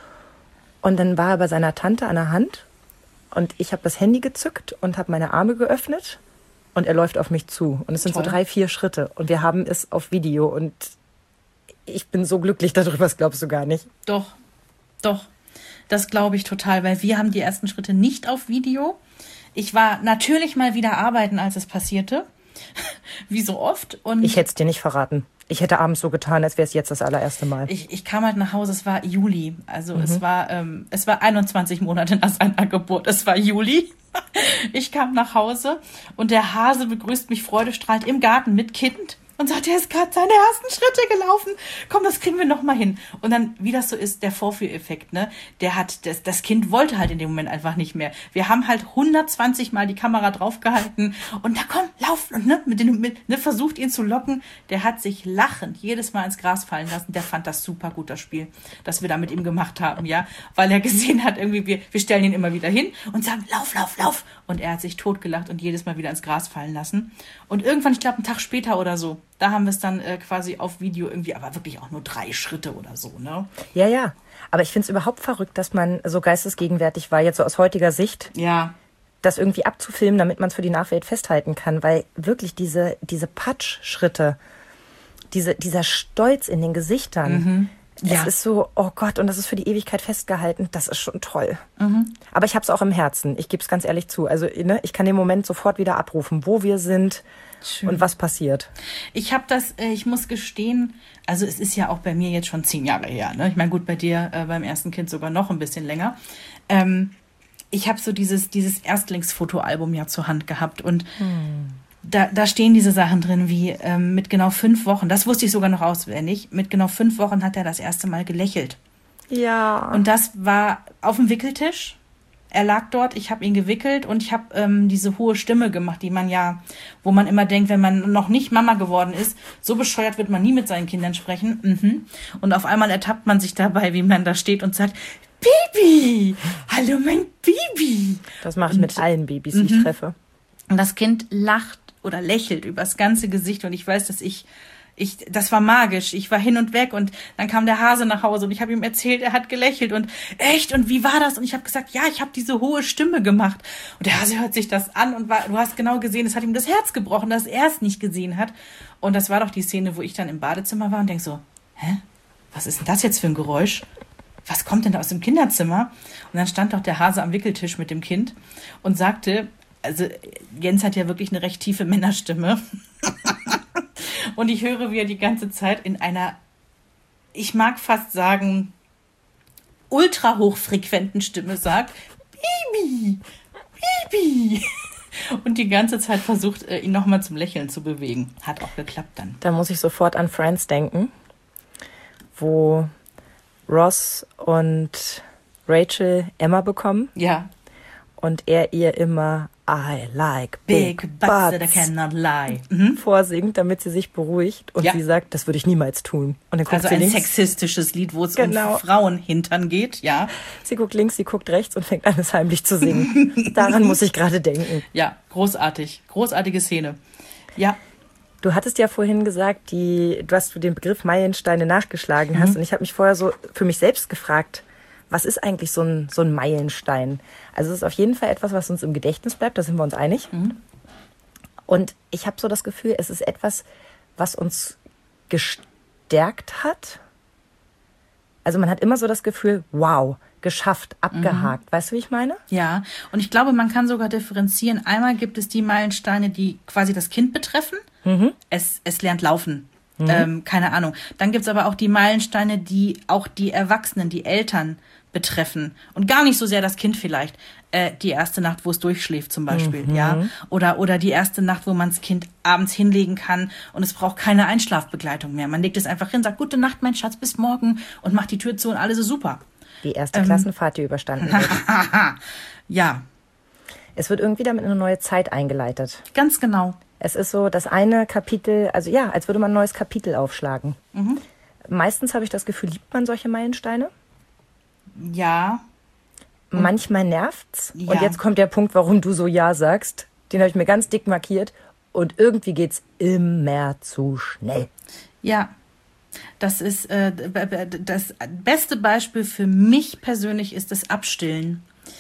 Und dann war er bei seiner Tante an der Hand und ich habe das Handy gezückt und habe meine Arme geöffnet. Und er läuft auf mich zu. Und es sind Toll. so drei, vier Schritte. Und wir haben es auf Video. Und ich bin so glücklich darüber, das glaubst du gar nicht. Doch, doch. Das glaube ich total, weil wir haben die ersten Schritte nicht auf Video. Ich war natürlich mal wieder arbeiten, als es passierte. Wie so oft. Und ich hätte es dir nicht verraten. Ich hätte abends so getan, als wäre es jetzt das allererste Mal. Ich, ich kam halt nach Hause, es war Juli. Also mhm. es war ähm, es war einundzwanzig Monate nach seiner Geburt. Es war Juli. Ich kam nach Hause und der Hase begrüßt mich freudestrahlend im Garten mit Kind und sagt, er ist gerade seine ersten Schritte gelaufen. Komm, das kriegen wir noch mal hin. Und dann, wie das so ist, der Vorführeffekt, ne? Der hat, das, das Kind wollte halt in dem Moment einfach nicht mehr. Wir haben halt hundertzwanzig Mal die Kamera draufgehalten und da komm, lauf und ne, mit den, mit, ne, versucht ihn zu locken. Der hat sich lachend jedes Mal ins Gras fallen lassen. Der fand das super gut, das Spiel, das wir da mit ihm gemacht haben, ja, weil er gesehen hat, irgendwie wir, wir stellen ihn immer wieder hin und sagen, lauf, lauf, lauf. Und er hat sich totgelacht und jedes Mal wieder ins Gras fallen lassen. Und irgendwann, ich glaube, einen Tag später oder so, da haben wir es dann äh, quasi auf Video irgendwie, aber wirklich auch nur drei Schritte oder so, ne? Ja, ja. Aber ich finde es überhaupt verrückt, dass man so geistesgegenwärtig war, jetzt so aus heutiger Sicht. Ja. Das irgendwie abzufilmen, damit man es für die Nachwelt festhalten kann. Weil wirklich diese, diese Patsch-Schritte, diese, dieser Stolz in den Gesichtern, mhm. das ja. ist so, oh Gott, und das ist für die Ewigkeit festgehalten, das ist schon toll. Mhm. Aber ich habe es auch im Herzen, ich gebe es ganz ehrlich zu. Also ne, ich kann den Moment sofort wieder abrufen, wo wir sind. Schön. Und was passiert? Ich habe das, äh, ich muss gestehen, also es ist ja auch bei mir jetzt schon zehn Jahre her. Ne? Ich meine, gut, bei dir äh, beim ersten Kind sogar noch ein bisschen länger. Ähm, ich habe so dieses, dieses Erstlingsfotoalbum ja zur Hand gehabt und hm. da, da stehen diese Sachen drin wie ähm, mit genau fünf Wochen, das wusste ich sogar noch auswendig, mit genau fünf Wochen hat er das erste Mal gelächelt. Ja. Und das war auf dem Wickeltisch. Er lag dort, ich habe ihn gewickelt und ich habe ähm, diese hohe Stimme gemacht, die man ja, wo man immer denkt, wenn man noch nicht Mama geworden ist, so bescheuert wird man nie mit seinen Kindern sprechen. Mhm. Und auf einmal ertappt man sich dabei, wie man da steht und sagt, Baby, hallo mein Baby. Das mache ich mit allen Babys, die ich treffe. Und das Kind lacht oder lächelt übers ganze Gesicht und ich weiß, dass ich Ich, das war magisch. Ich war hin und weg und dann kam der Hase nach Hause und ich habe ihm erzählt, er hat gelächelt und echt, und wie war das? Und ich habe gesagt, ja, ich habe diese hohe Stimme gemacht. Und der Hase hört sich das an und war, du hast genau gesehen, es hat ihm das Herz gebrochen, dass er es nicht gesehen hat. Und das war doch die Szene, wo ich dann im Badezimmer war und denk so, hä? Was ist denn das jetzt für ein Geräusch? Was kommt denn da aus dem Kinderzimmer? Und dann stand doch der Hase am Wickeltisch mit dem Kind und sagte, also Jens hat ja wirklich eine recht tiefe Männerstimme. Und ich höre, wie er die ganze Zeit in einer, ich mag fast sagen, ultra hochfrequenten Stimme sagt, Baby, Baby. Und die ganze Zeit versucht, ihn nochmal zum Lächeln zu bewegen. Hat auch geklappt dann. Da muss ich sofort an Friends denken, wo Ross und Rachel Emma bekommen. Ja. und er ihr immer I like big, big butts, butts that I cannot lie mhm. vorsingt, damit sie sich beruhigt. Und ja. sie sagt, das würde ich niemals tun. Und dann guckt also sie ein links. sexistisches Lied, wo es genau. um Frauenhintern geht, ja. Sie guckt links, sie guckt rechts und fängt an, es heimlich zu singen. Daran muss ich gerade denken. Ja, großartig. Großartige Szene. Ja. Du hattest ja vorhin gesagt, die, du hast den Begriff Meilensteine nachgeschlagen mhm. hast. Und ich habe mich vorher so für mich selbst gefragt, was ist eigentlich so ein, so ein Meilenstein? Also es ist auf jeden Fall etwas, was uns im Gedächtnis bleibt, da sind wir uns einig. Mhm. Und ich habe so das Gefühl, es ist etwas, was uns gestärkt hat. Also man hat immer so das Gefühl, wow, geschafft, abgehakt. Mhm. Weißt du, wie ich meine? Ja, und ich glaube, man kann sogar differenzieren. Einmal gibt es die Meilensteine, die quasi das Kind betreffen. Mhm. Es, es lernt laufen. Mhm. Ähm, keine Ahnung. Dann gibt's aber auch die Meilensteine, die auch die Erwachsenen, die Eltern betreffen. Und gar nicht so sehr das Kind vielleicht. Äh, die erste Nacht, wo es durchschläft zum Beispiel. Mhm. Ja? Oder, oder die erste Nacht, wo man das Kind abends hinlegen kann und es braucht keine Einschlafbegleitung mehr. Man legt es einfach hin, sagt, gute Nacht, mein Schatz, bis morgen und macht die Tür zu und alles ist super. Die erste ähm, Klassenfahrt, die überstanden wird. Ja. Es wird irgendwie damit in eine neue Zeit eingeleitet. Ganz genau. Es ist so, das eine Kapitel, also ja, als würde man ein neues Kapitel aufschlagen. Mhm. Meistens habe ich das Gefühl, liebt man solche Meilensteine? Ja. Und manchmal nervt's. Ja. Und jetzt kommt der Punkt, warum du so ja sagst. Den habe ich mir ganz dick markiert. Und irgendwie geht's immer zu schnell. Ja. Das ist äh, das beste Beispiel für mich persönlich ist das Abstillen.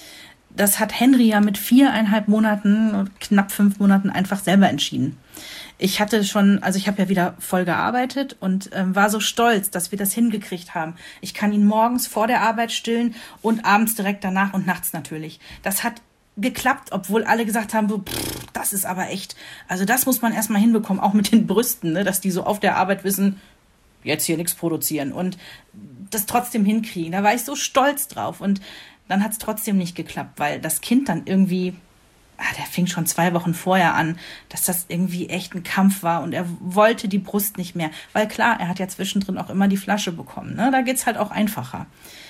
Das hat Henry ja mit viereinhalb Monaten, knapp fünf Monaten einfach selber entschieden. Ich hatte schon, also ich habe ja wieder voll gearbeitet und ähm, war so stolz, dass wir das hingekriegt haben. Ich kann ihn morgens vor der Arbeit stillen und abends direkt danach und nachts natürlich. Das hat geklappt, obwohl alle gesagt haben, so, pff, das ist aber echt, also das muss man erstmal hinbekommen, auch mit den Brüsten, ne, dass die so auf der Arbeit wissen, jetzt hier nichts produzieren und das trotzdem hinkriegen. Da war ich so stolz drauf und dann hat es trotzdem nicht geklappt, weil das Kind dann irgendwie, ah, der fing schon zwei Wochen vorher an, dass das irgendwie echt ein Kampf war und er wollte die Brust nicht mehr, weil klar, er hat ja zwischendrin auch immer die Flasche bekommen, ne? Da geht's halt auch einfacher.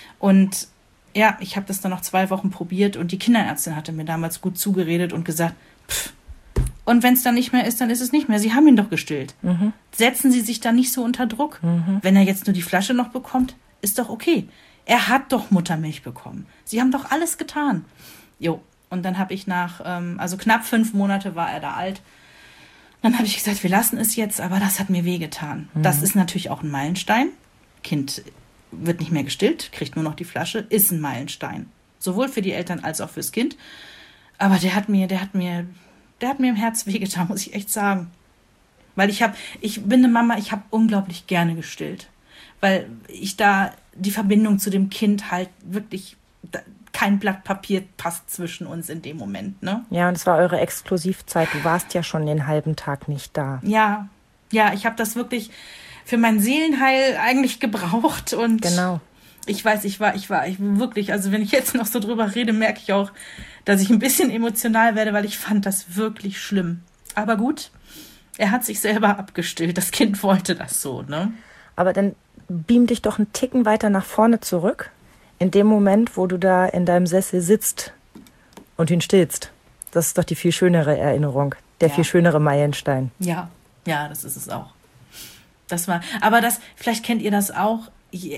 Und ja, ich habe das dann noch zwei Wochen probiert und die Kinderärztin hatte mir damals gut zugeredet und gesagt, pff, und wenn es dann nicht mehr ist, dann ist es nicht mehr. Sie haben ihn doch gestillt. Mhm. Setzen Sie sich da nicht so unter Druck. Mhm. Wenn er jetzt nur die Flasche noch bekommt, ist doch okay. Er hat doch Muttermilch bekommen. Sie haben doch alles getan. Jo, und dann habe ich nach, ähm, also knapp fünf Monate war er da alt. Dann habe ich gesagt, wir lassen es jetzt, aber das hat mir wehgetan. Mhm. Das ist natürlich auch ein Meilenstein. Kind wird nicht mehr gestillt, kriegt nur noch die Flasche, ist ein Meilenstein. Sowohl für die Eltern als auch fürs Kind. Aber der hat mir, der hat mir, der hat mir im Herz wehgetan, muss ich echt sagen. Weil ich habe, ich bin eine Mama, ich habe unglaublich gerne gestillt. Weil ich da die Verbindung zu dem Kind halt wirklich, kein Blatt Papier passt zwischen uns in dem Moment, ne? Ja, und es war eure Exklusivzeit. Du warst ja schon den halben Tag nicht da. Ja, ja, ich habe das wirklich für mein Seelenheil eigentlich gebraucht und genau. Ich weiß, ich war, ich war, ich wirklich, also wenn ich jetzt noch so drüber rede, merke ich auch, dass ich ein bisschen emotional werde, weil ich fand das wirklich schlimm. Aber gut, er hat sich selber abgestillt. Das Kind wollte das so, ne? Aber dann beam dich doch einen Ticken weiter nach vorne zurück. In dem Moment, wo du da in deinem Sessel sitzt und ihn stillst. Das ist doch die viel schönere Erinnerung. Der ja. viel schönere Meilenstein. Ja, ja, das ist es auch. Das war, aber das, vielleicht kennt ihr das auch.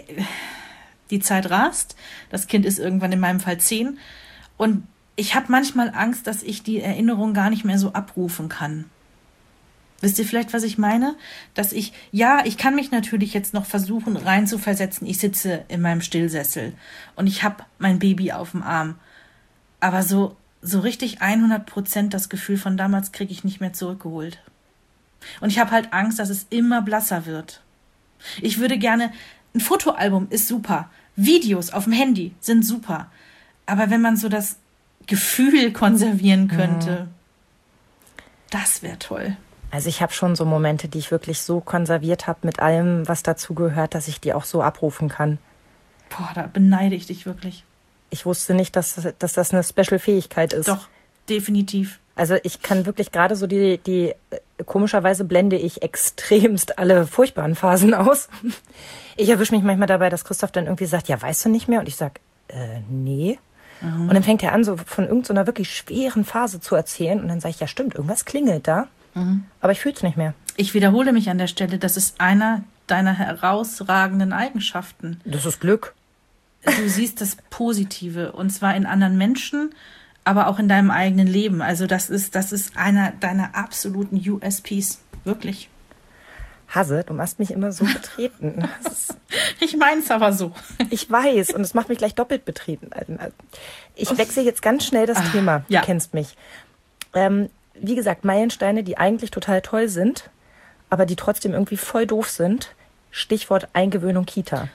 Die Zeit rast. Das Kind ist irgendwann in meinem Fall zehn. Und ich habe manchmal Angst, dass ich die Erinnerung gar nicht mehr so abrufen kann. Wisst ihr vielleicht, was ich meine? Dass ich, ja, ich kann mich natürlich jetzt noch versuchen reinzuversetzen. Ich sitze in meinem Stillsessel und ich habe mein Baby auf dem Arm. Aber so, so richtig hundert Prozent das Gefühl von damals kriege ich nicht mehr zurückgeholt. Und ich habe halt Angst, dass es immer blasser wird. Ich würde gerne, ein Fotoalbum ist super. Videos auf dem Handy sind super. Aber wenn man so das Gefühl konservieren könnte, mhm. das wäre toll. Also ich habe schon so Momente, die ich wirklich so konserviert habe mit allem, was dazu gehört, dass ich die auch so abrufen kann. Boah, da beneide ich dich wirklich. Ich wusste nicht, dass, dass das eine Special-Fähigkeit ist. Doch, definitiv. Also ich kann wirklich gerade so die, die, komischerweise blende ich extremst alle furchtbaren Phasen aus. Ich erwische mich manchmal dabei, dass Christoph dann irgendwie sagt, ja, weißt du nicht mehr? Und ich sag, äh, nee. Mhm. Und dann fängt er an, so von irgendeiner wirklich schweren Phase zu erzählen. Und dann sage ich, ja stimmt, irgendwas klingelt da. Mhm. Aber ich fühle es nicht mehr. Ich wiederhole mich an der Stelle, das ist einer deiner herausragenden Eigenschaften. Das ist Glück. Du siehst das Positive, und zwar in anderen Menschen, aber auch in deinem eigenen Leben. Also das ist, das ist einer deiner absoluten U S Ps. Wirklich. Hasse, du machst mich immer so betreten. Ich meine es aber so. Ich weiß, und es macht mich gleich doppelt betreten. Ich wechsle jetzt ganz schnell das Ach, Thema. Du ja. kennst mich. Ähm, wie gesagt, Meilensteine, die eigentlich total toll sind, aber die trotzdem irgendwie voll doof sind. Stichwort Eingewöhnung Kita.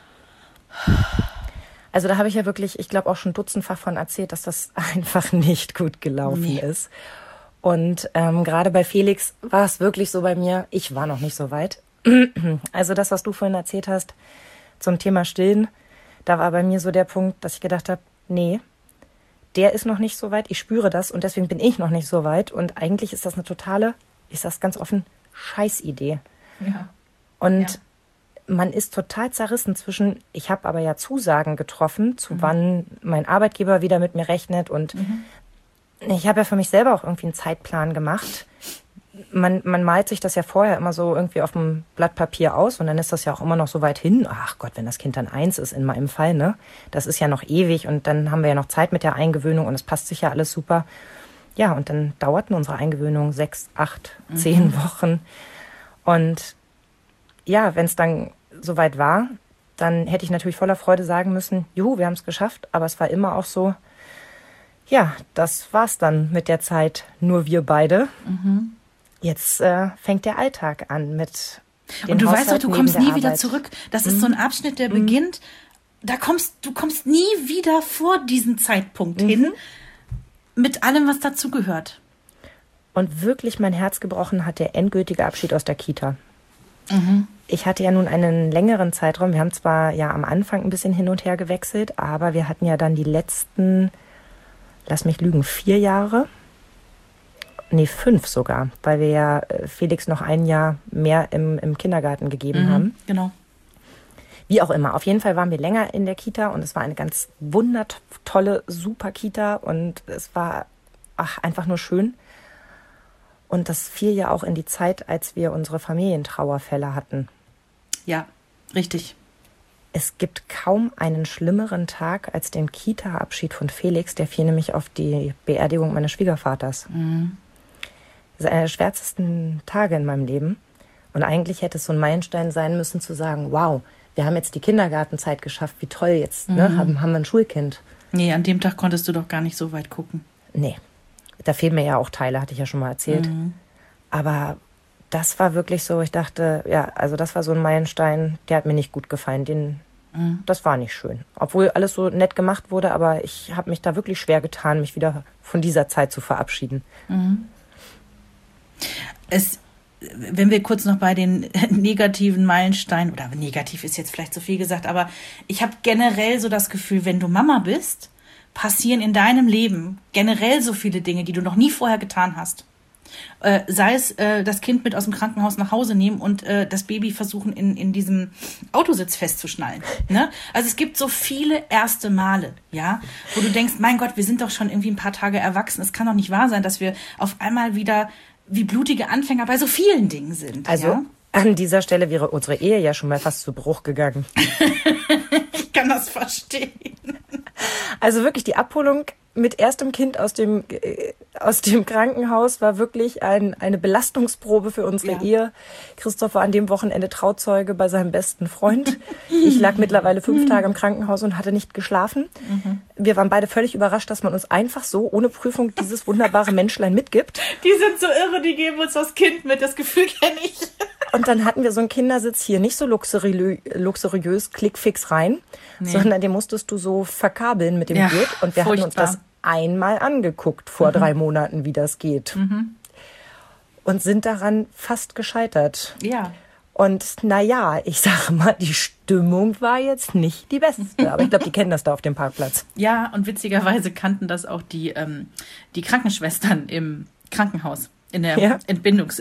Also da habe ich ja wirklich, ich glaube auch schon dutzendfach von erzählt, dass das einfach nicht gut gelaufen nee. ist. Und ähm, gerade bei Felix war es wirklich so bei mir, ich war noch nicht so weit. Also das, was du vorhin erzählt hast zum Thema Stillen, da war bei mir so der Punkt, dass ich gedacht habe, nee, der ist noch nicht so weit, ich spüre das und deswegen bin ich noch nicht so weit. Und eigentlich ist das eine totale, ich sag's ganz offen, Scheißidee. Ja. Und ja. man ist total zerrissen zwischen, ich habe aber ja Zusagen getroffen, zu mhm. wann mein Arbeitgeber wieder mit mir rechnet. Und mhm. ich habe ja für mich selber auch irgendwie einen Zeitplan gemacht. Man, man malt sich das ja vorher immer so irgendwie auf dem Blatt Papier aus und dann ist das ja auch immer noch so weit hin. Ach Gott, wenn das Kind dann eins ist in meinem Fall, ne? Das ist ja noch ewig und dann haben wir ja noch Zeit mit der Eingewöhnung und es passt sich ja alles super. Ja, und dann dauerten unsere Eingewöhnungen sechs, acht, mhm. zehn Wochen. Und ja, wenn es dann soweit war, dann hätte ich natürlich voller Freude sagen müssen, juhu, wir haben es geschafft. Aber es war immer auch so, ja, das war's dann mit der Zeit, nur wir beide. Mhm. Jetzt äh, fängt der Alltag an mit den Und du Haushalt weißt doch, du kommst nie Arbeit. wieder zurück. Das mhm. ist so ein Abschnitt, der mhm. beginnt. Da kommst du kommst nie wieder vor diesen Zeitpunkt mhm. hin, mit allem, was dazugehört. Und wirklich mein Herz gebrochen hat der endgültige Abschied aus der Kita. Mhm. Ich hatte ja nun einen längeren Zeitraum. Wir haben zwar ja am Anfang ein bisschen hin und her gewechselt, aber wir hatten ja dann die letzten, lass mich lügen, vier Jahre. Nee, fünf sogar, weil wir ja Felix noch ein Jahr mehr im, im Kindergarten gegeben mhm, haben. Genau. Wie auch immer. Auf jeden Fall waren wir länger in der Kita und es war eine ganz wundertolle, super Kita und es war ach, einfach nur schön. Und das fiel ja auch in die Zeit, als wir unsere Familientrauerfälle hatten. Ja, richtig. Es gibt kaum einen schlimmeren Tag als den Kita-Abschied von Felix. Der fiel nämlich auf die Beerdigung meines Schwiegervaters. Mhm. Das ist einer der schwärzesten Tage in meinem Leben. Und eigentlich hätte es so ein Meilenstein sein müssen, zu sagen, wow, wir haben jetzt die Kindergartenzeit geschafft, wie toll jetzt, mhm. ne? haben, haben wir ein Schulkind. Nee, an dem Tag konntest du doch gar nicht so weit gucken. Nee, da fehlen mir ja auch Teile, hatte ich ja schon mal erzählt. Mhm. Aber das war wirklich so, ich dachte, ja, also das war so ein Meilenstein, der hat mir nicht gut gefallen. Den, mhm. Das war nicht schön. Obwohl alles so nett gemacht wurde, aber ich habe mich da wirklich schwer getan, mich wieder von dieser Zeit zu verabschieden. Mhm. Es, wenn wir kurz noch bei den negativen Meilensteinen, oder negativ ist jetzt vielleicht zu viel gesagt, aber ich habe generell so das Gefühl, wenn du Mama bist, passieren in deinem Leben generell so viele Dinge, die du noch nie vorher getan hast. Äh, sei es äh, das Kind mit aus dem Krankenhaus nach Hause nehmen und äh, das Baby versuchen in, in diesem Autositz festzuschnallen. Ne? Also es gibt so viele erste Male, ja, wo du denkst, mein Gott, wir sind doch schon irgendwie ein paar Tage erwachsen. Es kann doch nicht wahr sein, dass wir auf einmal wieder wie blutige Anfänger bei so vielen Dingen sind. Also ja? An dieser Stelle wäre unsere Ehe ja schon mal fast zu Bruch gegangen. Ich kann das verstehen. Also wirklich die Abholung mit erstem Kind aus dem, äh, aus dem Krankenhaus war wirklich ein, eine Belastungsprobe für unsere ja. Ehe. Christoph war an dem Wochenende Trauzeuge bei seinem besten Freund. Ich lag mittlerweile fünf Tage im Krankenhaus und hatte nicht geschlafen. Mhm. Wir waren beide völlig überrascht, dass man uns einfach so ohne Prüfung dieses wunderbare Menschlein mitgibt. Die sind so irre, die geben uns das Kind mit, das Gefühl kenne ich. Und dann hatten wir so einen Kindersitz hier, nicht so luxuriös, luxuriös klickfix rein, nee. sondern den musstest du so verkabeln mit dem ja, Gurt. Und wir furchtbar. hatten uns das einmal angeguckt vor mhm. drei Monaten, wie das geht. Mhm. Und sind daran fast gescheitert. Ja. Und naja, ich sage mal, die Stimmung war jetzt nicht die beste. Aber ich glaube, die kennen das da auf dem Parkplatz. Ja, und witzigerweise kannten das auch die, ähm, die Krankenschwestern im Krankenhaus. In der ja.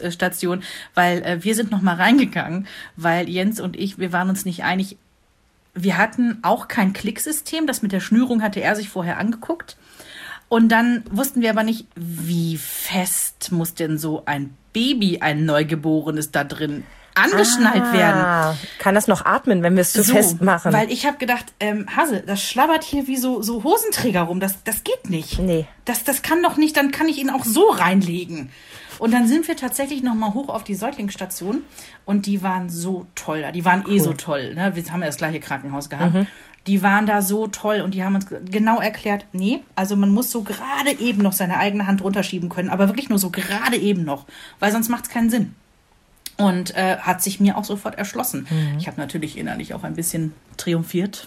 Entbindungsstation, weil äh, wir sind noch mal reingegangen, weil Jens und ich, wir waren uns nicht einig, wir hatten auch kein Klicksystem. Das mit der Schnürung hatte er sich vorher angeguckt. Und dann wussten wir aber nicht, wie fest muss denn so ein Baby, ein Neugeborenes da drin angeschnallt ah, werden. Kann das noch atmen, wenn wir es zu so fest machen? Weil ich habe gedacht, ähm, Hase, das schlabbert hier wie so, so Hosenträger rum. Das, das geht nicht. Nee. Das, das kann doch nicht, dann kann ich ihn auch so reinlegen. Und dann sind wir tatsächlich noch mal hoch auf die Säuglingsstation. Und die waren so toll. Die waren cool. eh so toll. Ne? Wir haben ja das gleiche Krankenhaus gehabt. Mhm. Die waren da so toll und die haben uns genau erklärt, nee, also man muss so gerade eben noch seine eigene Hand runterschieben können, aber wirklich nur so gerade eben noch, weil sonst macht es keinen Sinn. Und äh, hat sich mir auch sofort erschlossen. Mhm. Ich habe natürlich innerlich auch ein bisschen triumphiert.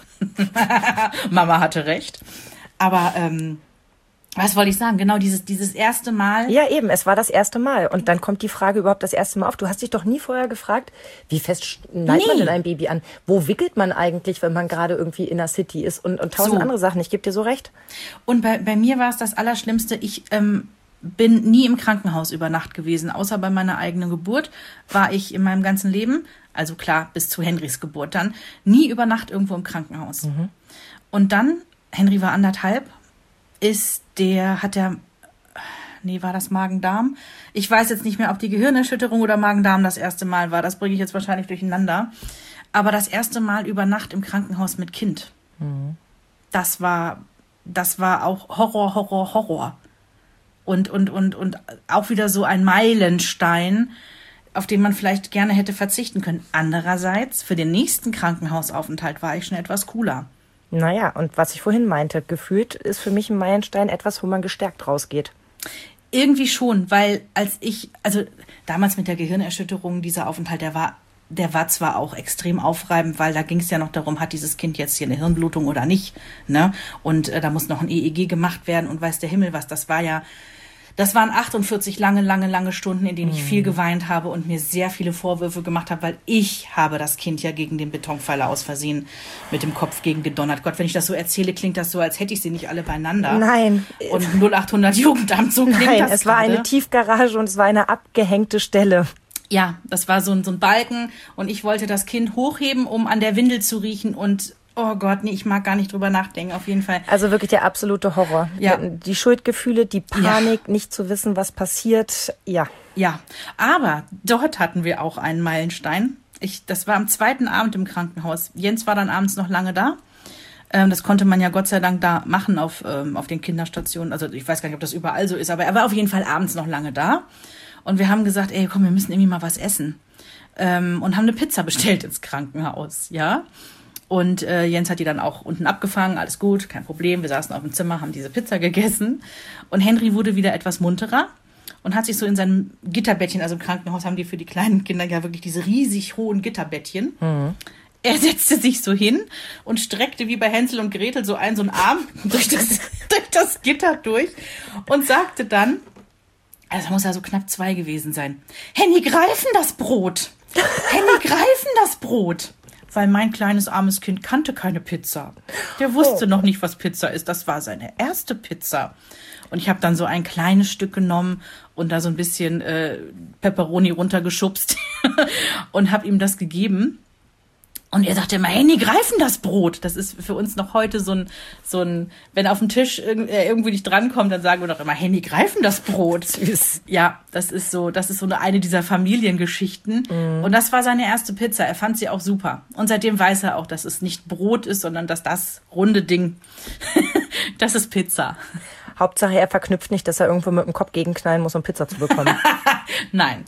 Mama hatte recht. Aber ähm, was wollte ich sagen? Genau, dieses, dieses erste Mal. Ja, eben, es war das erste Mal. Und dann kommt die Frage überhaupt das erste Mal auf. Du hast dich doch nie vorher gefragt, wie fest schnallt nee. man denn ein Baby an? Wo wickelt man eigentlich, wenn man gerade irgendwie in der City ist? Und, und tausend so. andere Sachen. Ich gebe dir so recht. Und bei, bei mir war es das Allerschlimmste. Ich ähm, bin nie im Krankenhaus über Nacht gewesen. Außer bei meiner eigenen Geburt war ich in meinem ganzen Leben, also klar, bis zu Henrys Geburt dann, nie über Nacht irgendwo im Krankenhaus. Mhm. Und dann, Henry war anderthalb, ist der, hat der, nee, war das Magen-Darm? Ich weiß jetzt nicht mehr, ob die Gehirnerschütterung oder Magen-Darm das erste Mal war. Das bringe ich jetzt wahrscheinlich durcheinander. Aber das erste Mal über Nacht im Krankenhaus mit Kind. Mhm. Das war, das war auch Horror, Horror, Horror. Und, und, und, und auch wieder so ein Meilenstein, auf den man vielleicht gerne hätte verzichten können. Andererseits, für den nächsten Krankenhausaufenthalt war ich schon etwas cooler. Naja, und was ich vorhin meinte, gefühlt ist für mich ein Meilenstein etwas, wo man gestärkt rausgeht. Irgendwie schon, weil als ich, also damals mit der Gehirnerschütterung, dieser Aufenthalt, der war, der war zwar auch extrem aufreibend, weil da ging es ja noch darum, hat dieses Kind jetzt hier eine Hirnblutung oder nicht, ne? Und äh, da muss noch ein E E G gemacht werden und weiß der Himmel was, das war ja, das waren achtundvierzig lange, lange, lange Stunden, in denen ich viel geweint habe und mir sehr viele Vorwürfe gemacht habe, weil ich habe das Kind ja gegen den Betonpfeiler aus Versehen mit dem Kopf gegen gedonnert. Gott, wenn ich das so erzähle, klingt das so, als hätte ich sie nicht alle beieinander. Nein. Und null acht hundert Jugendamt, so klingt Nein, das es war gerade. Eine Tiefgarage und es war eine abgehängte Stelle. Ja, das war so ein, so ein Balken und ich wollte das Kind hochheben, um an der Windel zu riechen und oh Gott, nee, ich mag gar nicht drüber nachdenken, auf jeden Fall. Also wirklich der absolute Horror. Ja. Die Schuldgefühle, die Panik, ja. nicht zu wissen, was passiert, ja. Ja, aber dort hatten wir auch einen Meilenstein. Ich, das war am zweiten Abend im Krankenhaus. Jens war dann abends noch lange da. Ähm, das konnte man ja Gott sei Dank da machen auf, ähm, auf den Kinderstationen. Also ich weiß gar nicht, ob das überall so ist, aber er war auf jeden Fall abends noch lange da. Und wir haben gesagt, ey, komm, wir müssen irgendwie mal was essen. Ähm, und haben eine Pizza bestellt ins Krankenhaus, ja. Und äh, Jens hat die dann auch unten abgefangen, alles gut, kein Problem. Wir saßen auf dem Zimmer, haben diese Pizza gegessen. Und Henry wurde wieder etwas munterer und hat sich so in seinem Gitterbettchen, also im Krankenhaus haben die für die kleinen Kinder ja wirklich diese riesig hohen Gitterbettchen. Mhm. Er setzte sich so hin und streckte wie bei Hänsel und Gretel so einen, so einen Arm durch das, durch das Gitter durch und sagte dann, also muss ja so knapp zwei gewesen sein, Henny, greifen das Brot! Henny, greifen das Brot! Weil mein kleines armes Kind kannte keine Pizza. Der wusste oh. noch nicht, was Pizza ist. Das war seine erste Pizza. Und ich habe dann so ein kleines Stück genommen und da so ein bisschen äh, Pepperoni runtergeschubst und habe ihm das gegeben. Und er sagte immer, Henny, greifen das Brot. Das ist für uns noch heute so ein, so ein, wenn auf dem Tisch irg- äh, irgendwie nicht drankommt, dann sagen wir doch immer, Henny, greifen das Brot. Süß. Ja, das ist so, das ist so eine, eine dieser Familiengeschichten. Mhm. Und das war seine erste Pizza. Er fand sie auch super. Und seitdem weiß er auch, dass es nicht Brot ist, sondern dass das runde Ding, das ist Pizza. Hauptsache, er verknüpft nicht, dass er irgendwo mit dem Kopf gegenknallen muss, um Pizza zu bekommen. Nein.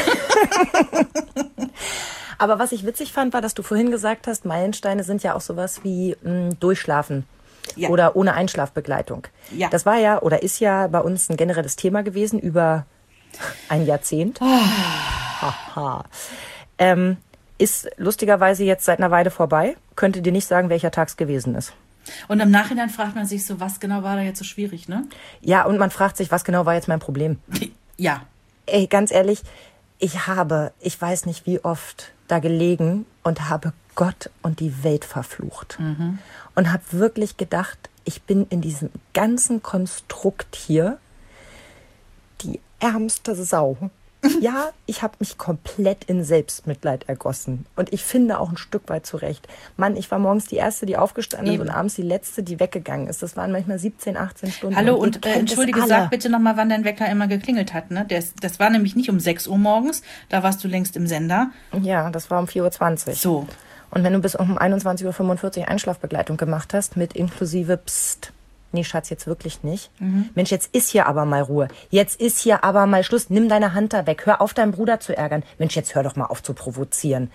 Aber was ich witzig fand, war, dass du vorhin gesagt hast, Meilensteine sind ja auch sowas wie mh, Durchschlafen ja. oder ohne Einschlafbegleitung. Ja. Das war ja oder ist ja bei uns ein generelles Thema gewesen über ein Jahrzehnt. Haha. ähm, ist lustigerweise jetzt seit einer Weile vorbei. Könnte dir nicht sagen, welcher Tag es gewesen ist. Und im Nachhinein fragt man sich so, was genau war da jetzt so schwierig, ne? Ja, und man fragt sich, was genau war jetzt mein Problem? Ja. Ey, ganz ehrlich, ich habe, ich weiß nicht wie oft, da gelegen und habe Gott und die Welt verflucht. Mhm. Und habe wirklich gedacht, ich bin in diesem ganzen Konstrukt hier die ärmste Sau. Ja, ich habe mich komplett in Selbstmitleid ergossen. Und ich finde auch ein Stück weit zurecht. Mann, ich war morgens die Erste, die aufgestanden ist und abends die Letzte, die weggegangen ist. Das waren manchmal siebzehn, achtzehn Stunden. Hallo und, und äh, entschuldige, sag bitte nochmal, wann dein Wecker immer geklingelt hat. Ne? Das, das war nämlich nicht um sechs Uhr morgens, da warst du längst im Sender. Ja, das war um vier Uhr zwanzig. So. Und wenn du bis um einundzwanzig Uhr fünfundvierzig Einschlafbegleitung gemacht hast, mit inklusive Psst, nee, Schatz, jetzt wirklich nicht. Mhm. Mensch, jetzt ist hier aber mal Ruhe. Jetzt ist hier aber mal Schluss. Nimm deine Hand da weg. Hör auf, deinen Bruder zu ärgern. Mensch, jetzt hör doch mal auf zu provozieren.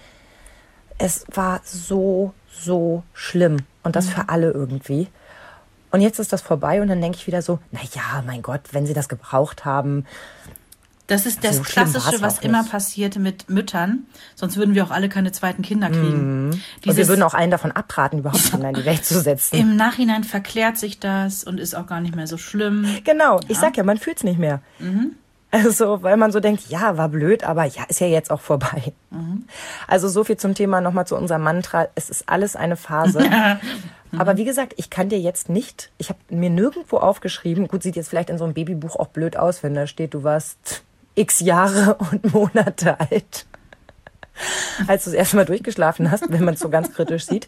Es war so, so schlimm. Und das mhm. für alle irgendwie. Und jetzt ist das vorbei und dann denke ich wieder so, na ja, mein Gott, wenn sie das gebraucht haben. Das ist das so Klassische, was immer passiert mit Müttern. Sonst würden wir auch alle keine zweiten Kinder kriegen. Mm. Und wir würden auch einen davon abraten, überhaupt Kinder in die Welt zu setzen. Im Nachhinein verklärt sich das und ist auch gar nicht mehr so schlimm. Genau, ja. Ich sag ja, man fühlt's nicht mehr. Mhm. Also, weil man so denkt, ja, war blöd, aber ja, ist ja jetzt auch vorbei. Mhm. Also so viel zum Thema nochmal zu unserem Mantra. Es ist alles eine Phase. Mhm. Aber wie gesagt, ich kann dir jetzt nicht, ich habe mir nirgendwo aufgeschrieben, gut, sieht jetzt vielleicht in so einem Babybuch auch blöd aus, wenn da steht, du warst x Jahre und Monate alt, als du das erste Mal durchgeschlafen hast, wenn man es so ganz kritisch sieht.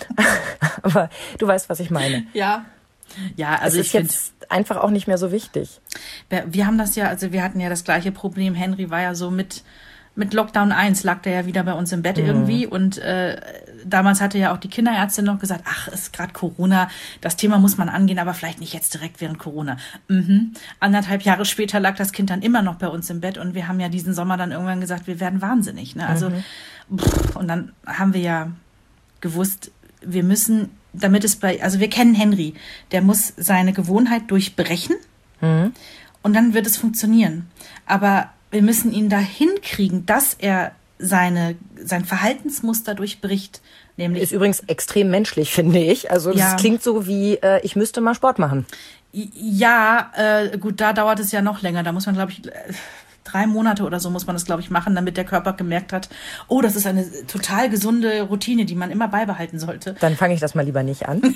Aber du weißt, was ich meine. Ja. Ja, also es ist ich jetzt einfach auch nicht mehr so wichtig. Wir, wir haben das ja, also wir hatten ja das gleiche Problem. Henry war ja so mit mit Lockdown eins lag der ja wieder bei uns im Bett mhm. irgendwie und äh, damals hatte ja auch die Kinderärztin noch gesagt, ach, ist gerade Corona, das Thema muss man angehen, aber vielleicht nicht jetzt direkt während Corona. Mhm. Anderthalb Jahre später lag das Kind dann immer noch bei uns im Bett und wir haben ja diesen Sommer dann irgendwann gesagt, wir werden wahnsinnig. Ne? Also mhm. pff, und dann haben wir ja gewusst, wir müssen, damit es bei, also wir kennen Henry, der muss seine Gewohnheit durchbrechen mhm. und dann wird es funktionieren. Aber wir müssen ihn dahin kriegen, dass er seine, sein Verhaltensmuster durchbricht. Nämlich ist übrigens extrem menschlich, finde ich. Also das ja. klingt so wie, äh, ich müsste mal Sport machen. Ja, äh, gut, da dauert es ja noch länger. Da muss man, glaube ich, drei Monate oder so muss man das, glaube ich, machen, damit der Körper gemerkt hat, oh, das ist eine total gesunde Routine, die man immer beibehalten sollte. Dann fange ich das mal lieber nicht an.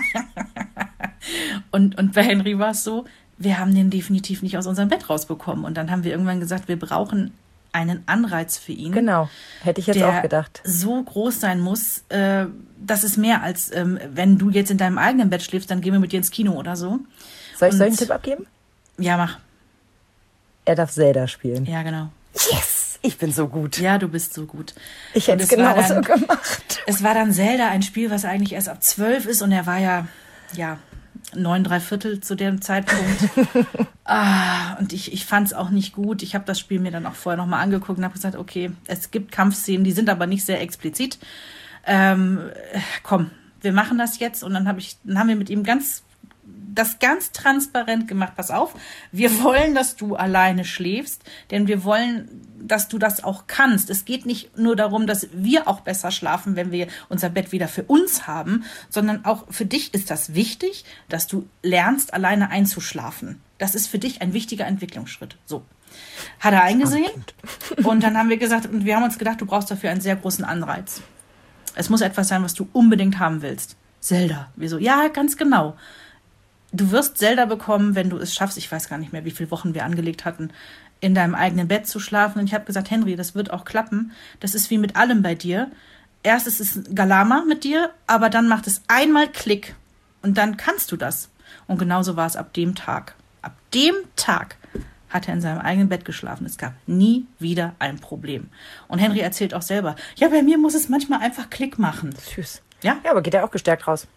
und, und bei Henry war es so, wir haben den definitiv nicht aus unserem Bett rausbekommen. Und dann haben wir irgendwann gesagt, wir brauchen einen Anreiz für ihn. Genau, hätte ich jetzt der auch gedacht. So groß sein muss, äh, das ist mehr als, ähm, wenn du jetzt in deinem eigenen Bett schläfst, dann gehen wir mit dir ins Kino oder so. Soll ich Und, solchen Tipp abgeben? Ja, mach. Er darf Zelda spielen. Ja, genau. Yes, ich bin so gut. Ja, du bist so gut. Ich hätte es genauso gemacht. Es war dann Zelda, ein Spiel, was eigentlich erst ab zwölf ist und er war ja, ja, neun, drei Viertel zu dem Zeitpunkt. ah, und ich, ich fand es auch nicht gut. Ich habe das Spiel mir dann auch vorher nochmal angeguckt und habe gesagt, okay, es gibt Kampfszenen, die sind aber nicht sehr explizit. Ähm, komm, wir machen das jetzt. Und dann, hab ich, dann haben wir mit ihm ganz das ganz transparent gemacht. Pass auf, wir wollen, dass du alleine schläfst, denn wir wollen, dass du das auch kannst. Es geht nicht nur darum, dass wir auch besser schlafen, wenn wir unser Bett wieder für uns haben, sondern auch für dich ist das wichtig, dass du lernst, alleine einzuschlafen. Das ist für dich ein wichtiger Entwicklungsschritt. So. Hat er eingesehen. Und dann haben wir gesagt, und wir haben uns gedacht, du brauchst dafür einen sehr großen Anreiz. Es muss etwas sein, was du unbedingt haben willst. Zelda. Wir so, ja, ganz genau. Du wirst Zelda bekommen, wenn du es schaffst, ich weiß gar nicht mehr, wie viele Wochen wir angelegt hatten, in deinem eigenen Bett zu schlafen. Und ich habe gesagt, Henry, das wird auch klappen. Das ist wie mit allem bei dir. Erst ist es Galama mit dir, aber dann macht es einmal Klick und dann kannst du das. Und genauso war es ab dem Tag. Ab dem Tag hat er in seinem eigenen Bett geschlafen. Es gab nie wieder ein Problem. Und Henry erzählt auch selber, ja, bei mir muss es manchmal einfach Klick machen. Süß. Ja, ja, aber geht er auch gestärkt raus.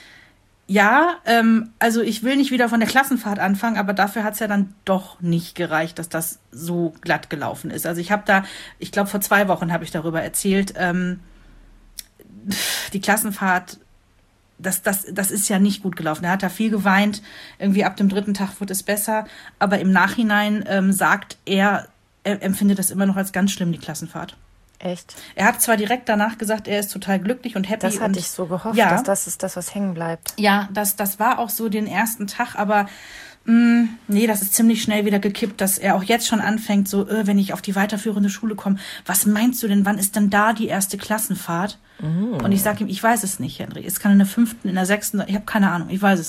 Ja, ähm, also ich will nicht wieder von der Klassenfahrt anfangen, aber dafür hat's ja dann doch nicht gereicht, dass das so glatt gelaufen ist. Also ich habe da, ich glaube vor zwei Wochen habe ich darüber erzählt, ähm, die Klassenfahrt, das, das, das ist ja nicht gut gelaufen. Er hat da viel geweint, irgendwie ab dem dritten Tag wurde es besser, aber im Nachhinein ähm, sagt er, er empfindet das immer noch als ganz schlimm, die Klassenfahrt. Echt? Er hat zwar direkt danach gesagt, er ist total glücklich und happy. Das hatte und, ich so gehofft, ja, dass das ist das, was hängen bleibt. Ja, das, das war auch so den ersten Tag, aber mh, nee, das ist ziemlich schnell wieder gekippt, dass er auch jetzt schon anfängt, so, äh, wenn ich auf die weiterführende Schule komme, was meinst du denn, wann ist denn da die erste Klassenfahrt? Mm. Und ich sage ihm, ich weiß es nicht, Henry. Es kann in der fünften, in der sechsten, ich habe keine Ahnung, ich weiß es nicht.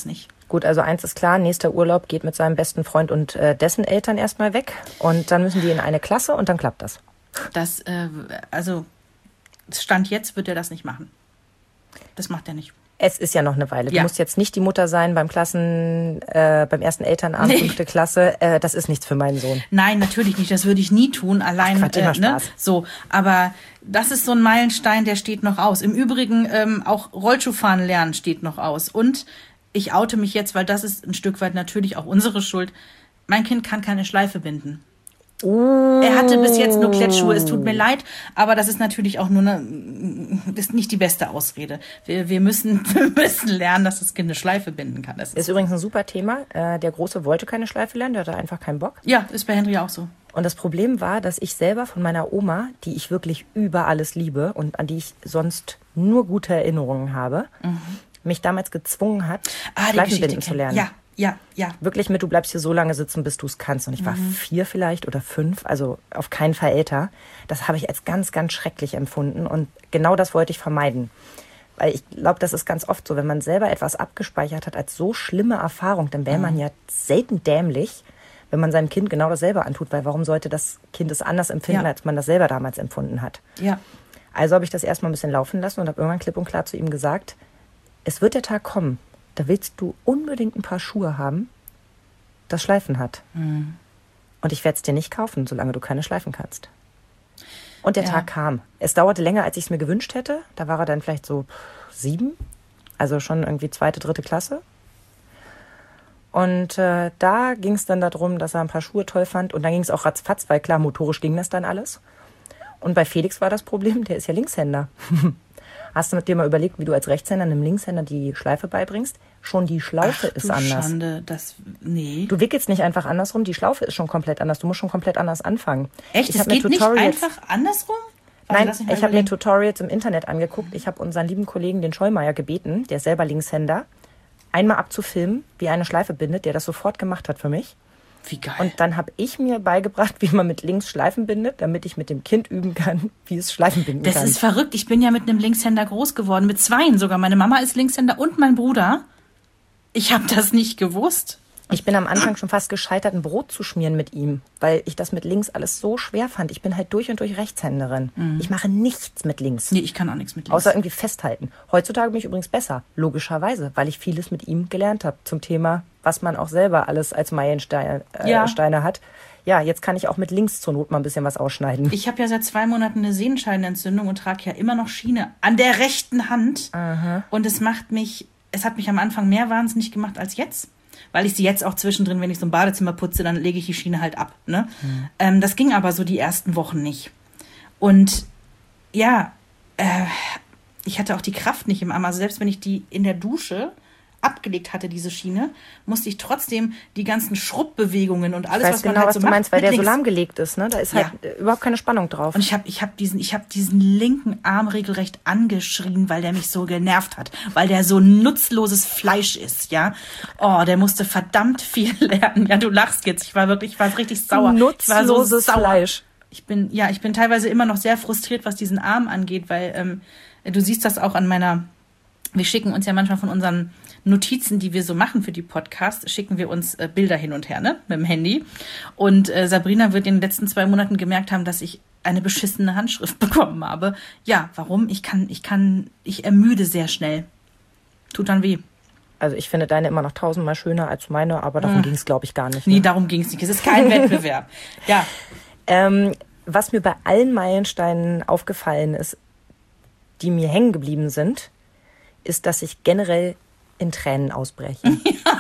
Gut, also eins ist klar, nächster Urlaub geht mit seinem besten Freund und äh, dessen Eltern erstmal weg. Und dann müssen die in eine Klasse und dann klappt das. Das, äh, also Stand jetzt wird er das nicht machen. Das macht er nicht. Es ist ja noch eine Weile. Ja. Du musst jetzt nicht die Mutter sein beim Klassen, äh, beim ersten Elternabend, Nee. fünfte Klasse. Äh, das ist nichts für meinen Sohn. Nein, natürlich nicht. Das würde ich nie tun. Allein, Ach, Quatsch, immer äh, ne? Spaß. So. Aber das ist so ein Meilenstein, der steht noch aus. Im Übrigen ähm, auch Rollschuhfahren lernen steht noch aus. Und ich oute mich jetzt, weil das ist ein Stück weit natürlich auch unsere Schuld. Mein Kind kann keine Schleife binden. Oh. Er hatte bis jetzt nur Klettschuhe. Es tut mir leid, aber das ist natürlich auch nur eine, ist nicht die beste Ausrede. Wir, wir müssen, wir müssen lernen, dass das Kind eine Schleife binden kann. Das ist, Ist übrigens ein super Thema. Äh, der Große wollte keine Schleife lernen, der hatte einfach keinen Bock. ja, ist bei Henry auch so. Und das Problem war, dass ich selber von meiner Oma, die ich wirklich über alles liebe und an die ich sonst nur gute Erinnerungen habe, mhm. mich damals gezwungen hat, Ah, die Schleifenbinden Geschichte zu kenn- lernen. Ja, ja, ja. Wirklich mit, du bleibst hier so lange sitzen, bis du es kannst. Und ich war Mhm. vier vielleicht oder fünf, also auf keinen Fall älter. Das habe ich als ganz, ganz schrecklich empfunden. Und genau das wollte ich vermeiden. Weil ich glaube, das ist ganz oft so, wenn man selber etwas abgespeichert hat als so schlimme Erfahrung, dann wäre man ja selten dämlich, wenn man seinem Kind genau dasselbe antut. Weil warum sollte das Kind es anders empfinden, Ja. als man das selber damals empfunden hat? Ja. Also habe ich das erstmal ein bisschen laufen lassen und habe irgendwann klipp und klar zu ihm gesagt, es wird der Tag kommen, da willst du unbedingt ein paar Schuhe haben, das Schleifen hat. Mhm. Und ich werde es dir nicht kaufen, solange du keine Schleifen kannst. Und der Ja. Tag kam. Es dauerte länger, als ich es mir gewünscht hätte. Da war er dann vielleicht so sieben, also schon irgendwie zweite, dritte Klasse. Und äh, da ging es dann darum, dass er ein paar Schuhe toll fand. Und dann ging es auch ratzfatz, weil klar, motorisch ging das dann alles. Und bei Felix war das Problem, der ist ja Linkshänder. Hast du mit dir mal überlegt, wie du als Rechtshänder einem Linkshänder die Schleife beibringst? Schon die Schlaufe Ach, ist du anders. Schande, das, nee. Du wickelst nicht einfach andersrum, die Schlaufe ist schon komplett anders. Du musst schon komplett anders anfangen. Echt, Ich es hab mir geht nicht Tutorials- einfach andersrum? Warte, Nein, lass mich mal ich habe mir überlegen. Tutorials im Internet angeguckt. Ich habe unseren lieben Kollegen, den Schollmeier, gebeten, der ist selber Linkshänder, einmal abzufilmen, wie er eine Schleife bindet, der das sofort gemacht hat für mich. Wie geil. Und dann habe ich mir beigebracht, wie man mit links Schleifen bindet, damit ich mit dem Kind üben kann, wie es Schleifen binden Das kann. ist verrückt. Ich bin ja mit einem Linkshänder groß geworden, mit zweien sogar. Meine Mama ist Linkshänder und mein Bruder. Ich habe das nicht gewusst. Ich bin am Anfang schon fast gescheitert, ein Brot zu schmieren mit ihm, weil ich das mit links alles so schwer fand. Ich bin halt durch und durch Rechtshänderin. Mhm. Ich mache nichts mit links. Nee, ich kann auch nichts mit links. Außer irgendwie festhalten. Heutzutage bin ich übrigens besser, logischerweise, weil ich vieles mit ihm gelernt habe zum Thema, was man auch selber alles als Meilensteine äh, Ja. Steine hat. Ja, jetzt kann ich auch mit links zur Not mal ein bisschen was ausschneiden. Ich habe ja seit zwei Monaten eine Sehenscheidenentzündung und trage ja immer noch Schiene an der rechten Hand. Aha. Und es macht mich, es hat mich am Anfang mehr wahnsinnig gemacht als jetzt. Weil ich sie jetzt auch zwischendrin, wenn ich so ein Badezimmer putze, dann lege ich die Schiene halt ab. Ne? Mhm. Ähm, das ging aber so die ersten Wochen nicht. Und ja, äh, ich hatte auch die Kraft nicht im Arm. Also selbst wenn ich die in der Dusche abgelegt hatte, diese Schiene, musste ich trotzdem die ganzen Schrubbewegungen und alles, Ich weiß was man genau, halt was so du macht, meinst, weil mit der so links. lahmgelegt ist. Ne? Da ist halt Ja. äh, überhaupt keine Spannung drauf. Und ich habe ich hab diesen, ich hab diesen linken Arm regelrecht angeschrien, weil der mich so genervt hat. Weil der so nutzloses Fleisch ist, ja. Oh, der musste verdammt viel lernen. Ja, du lachst jetzt. Ich war wirklich, ich war richtig sauer. Ich war so Nutzloses sauer. Fleisch. Ich bin, ja, ich bin teilweise immer noch sehr frustriert, was diesen Arm angeht, weil ähm, du siehst das auch an meiner, wir schicken uns ja manchmal von unseren Notizen, die wir so machen für die Podcasts, schicken wir uns äh, Bilder hin und her, ne, mit dem Handy. Und äh, Sabrina wird in den letzten zwei Monaten gemerkt haben, dass ich eine beschissene Handschrift bekommen habe. Ja, warum? Ich kann, ich kann, ich ermüde sehr schnell. Tut dann weh. Also ich finde deine immer noch tausendmal schöner als meine, aber darum Hm. ging es, glaube ich, gar nicht. Nee, Ne? darum ging es nicht. Es ist kein Wettbewerb. Ja. Ähm, was mir bei allen Meilensteinen aufgefallen ist, die mir hängen geblieben sind, ist, dass ich generell in Tränen ausbreche.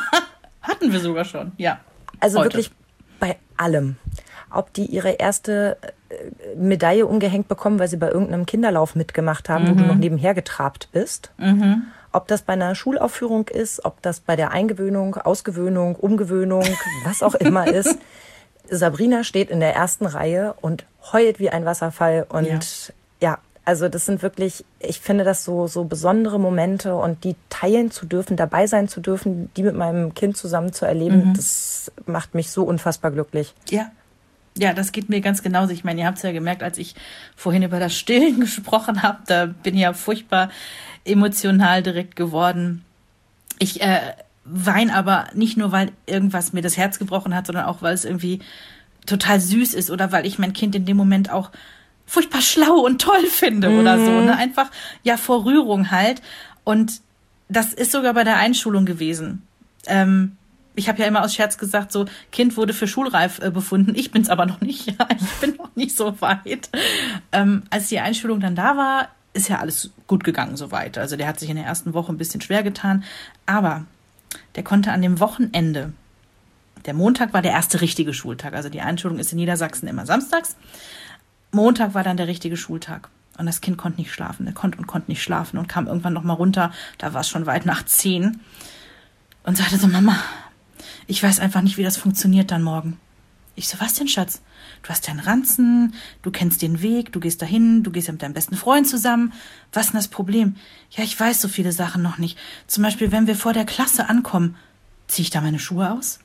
Hatten wir sogar schon, ja. Also Heute. wirklich bei allem. Ob die ihre erste äh, Medaille umgehängt bekommen, weil sie bei irgendeinem Kinderlauf mitgemacht haben, Mhm. wo du noch nebenher getrabt bist. Mhm. Ob das bei einer Schulaufführung ist, ob das bei der Eingewöhnung, Ausgewöhnung, Umgewöhnung, was auch immer ist. Sabrina steht in der ersten Reihe und heult wie ein Wasserfall. Und ja, ja also das sind wirklich, ich finde das so, so besondere Momente und die teilen zu dürfen, dabei sein zu dürfen, die mit meinem Kind zusammen zu erleben, mhm. das macht mich so unfassbar glücklich. Ja. Ja, das geht mir ganz genauso. Ich meine, ihr habt es ja gemerkt, als ich vorhin über das Stillen gesprochen habe, da bin ich ja furchtbar emotional direkt geworden. Ich äh, weine aber nicht nur, weil irgendwas mir das Herz gebrochen hat, sondern auch, weil es irgendwie total süß ist oder weil ich mein Kind in dem Moment auch furchtbar schlau und toll finde mhm. oder so. Ne? Einfach, ja, vor Rührung halt. Und das ist sogar bei der Einschulung gewesen. Ähm, ich habe ja immer aus Scherz gesagt, so, Kind wurde für schulreif äh, befunden. Ich bin's aber noch nicht. Ja, ich bin noch nicht so weit. Ähm, als die Einschulung dann da war, ist ja alles gut gegangen soweit. Also der hat sich in der ersten Woche ein bisschen schwer getan. Aber der konnte an dem Wochenende, der Montag war der erste richtige Schultag. Also die Einschulung ist in Niedersachsen immer samstags. Montag war dann der richtige Schultag. Und das Kind konnte nicht schlafen. Er konnte und konnte nicht schlafen und kam irgendwann noch mal runter. Da war es schon weit nach zehn. Und sagte so, Mama, ich weiß einfach nicht, wie das funktioniert dann morgen. Ich so, was denn, Schatz? Du hast deinen Ranzen, du kennst den Weg, du gehst dahin, du gehst ja mit deinem besten Freund zusammen. Was ist denn das Problem? Ja, ich weiß so viele Sachen noch nicht. Zum Beispiel, wenn wir vor der Klasse ankommen, ziehe ich da meine Schuhe aus?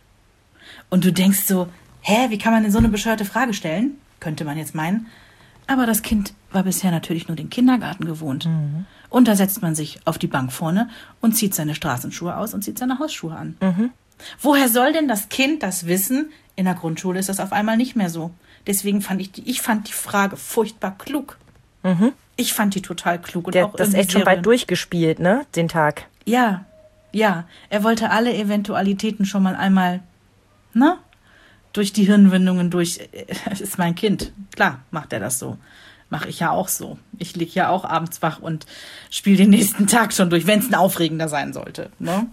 Und du denkst so, hä, wie kann man denn so eine bescheuerte Frage stellen? Könnte man jetzt meinen. Aber das Kind war bisher natürlich nur den Kindergarten gewohnt. Mhm. Und da setzt man sich auf die Bank vorne und zieht seine Straßenschuhe aus und zieht seine Hausschuhe an. Mhm. Woher soll denn das Kind das wissen? In der Grundschule ist das auf einmal nicht mehr so. Deswegen fand ich die, ich fand die Frage furchtbar klug. Mhm. Ich fand die total klug. Und Der, auch das ist echt schon weit durchgespielt, ne, den Tag. Ja, ja. Er wollte alle Eventualitäten schon mal einmal, ne? Durch die Hirnwindungen durch, es ist mein Kind. Klar macht er das so. Mache ich ja auch so. Ich lieg ja auch abends wach und spiele den nächsten Tag schon durch, wenn es ein aufregender sein sollte. Ne?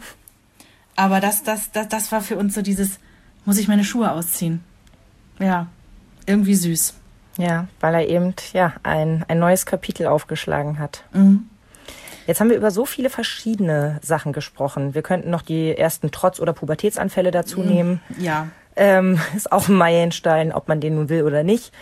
Aber das, das, das, das war für uns so dieses, muss ich meine Schuhe ausziehen? Ja, irgendwie süß. Ja, weil er eben ja ein, ein neues Kapitel aufgeschlagen hat. Mhm. Jetzt haben wir über so viele verschiedene Sachen gesprochen. Wir könnten noch die ersten Trotz- oder Pubertätsanfälle dazu nehmen. Ja. Ähm, ist auch ein Meilenstein, ob man den nun will oder nicht.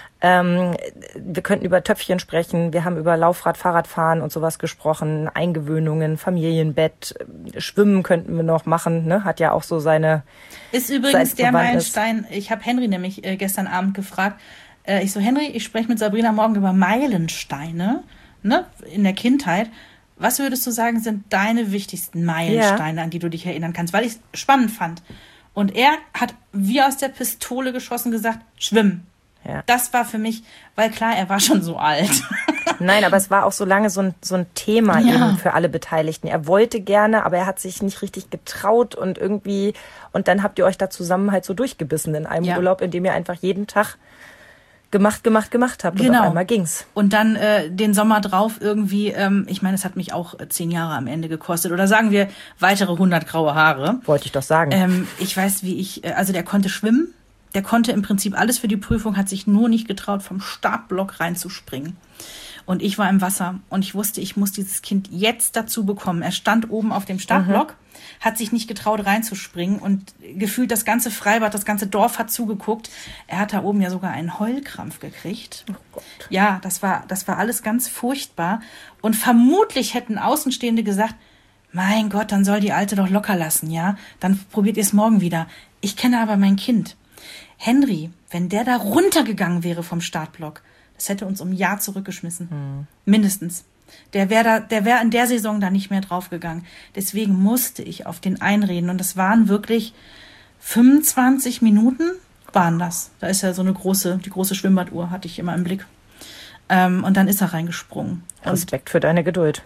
Ähm, wir könnten über Töpfchen sprechen. Wir haben über Laufrad, Fahrradfahren und sowas gesprochen. Eingewöhnungen, Familienbett, Schwimmen könnten wir noch machen. Ne? Hat ja auch so seine... Ist übrigens der Meilenstein. Ich habe Henry nämlich äh, gestern Abend gefragt. Äh, ich so, Henry, ich spreche mit Sabrina morgen über Meilensteine, ne, in der Kindheit. Was würdest du sagen, sind deine wichtigsten Meilensteine, ja, an die du dich erinnern kannst? Weil ich es spannend fand. Und er hat wie aus der Pistole geschossen gesagt, schwimmen. Ja. Das war für mich, weil klar, er war schon so alt. Nein, aber es war auch so lange so ein, so ein Thema ja. eben für alle Beteiligten. Er wollte gerne, aber er hat sich nicht richtig getraut und irgendwie, und dann habt ihr euch da zusammen halt so durchgebissen in einem ja. Urlaub, in dem ihr einfach jeden Tag gemacht, gemacht, gemacht habt. Genau. Und auf einmal ging's. Und dann äh, den Sommer drauf irgendwie, ähm, ich meine, es hat mich auch äh, zehn Jahre am Ende gekostet. Oder sagen wir, weitere hundert graue Haare. Wollte ich doch sagen. Ähm, ich weiß, wie ich, äh, also der konnte schwimmen. Der konnte im Prinzip alles für die Prüfung, hat sich nur nicht getraut, vom Startblock reinzuspringen. Und ich war im Wasser und ich wusste, ich muss dieses Kind jetzt dazu bekommen. Er stand oben auf dem Startblock, mhm. hat sich nicht getraut reinzuspringen und gefühlt das ganze Freibad, das ganze Dorf hat zugeguckt. Er hat da oben ja sogar einen Heulkrampf gekriegt. Oh Gott. Ja, das war, das war alles ganz furchtbar. Und vermutlich hätten Außenstehende gesagt, mein Gott, dann soll die Alte doch locker lassen, ja? Dann probiert ihr es morgen wieder. Ich kenne aber mein Kind. Henry, wenn der da runtergegangen wäre vom Startblock, das hätte uns um ein Jahr zurückgeschmissen. Hm. Mindestens. Der wäre da, der wäre in der Saison da nicht mehr draufgegangen. Deswegen musste ich auf den einreden. Und das waren wirklich fünfundzwanzig Minuten waren das. Da ist ja so eine große, die große Schwimmbaduhr hatte ich immer im Blick. Ähm, und dann ist er reingesprungen. Respekt für deine Geduld.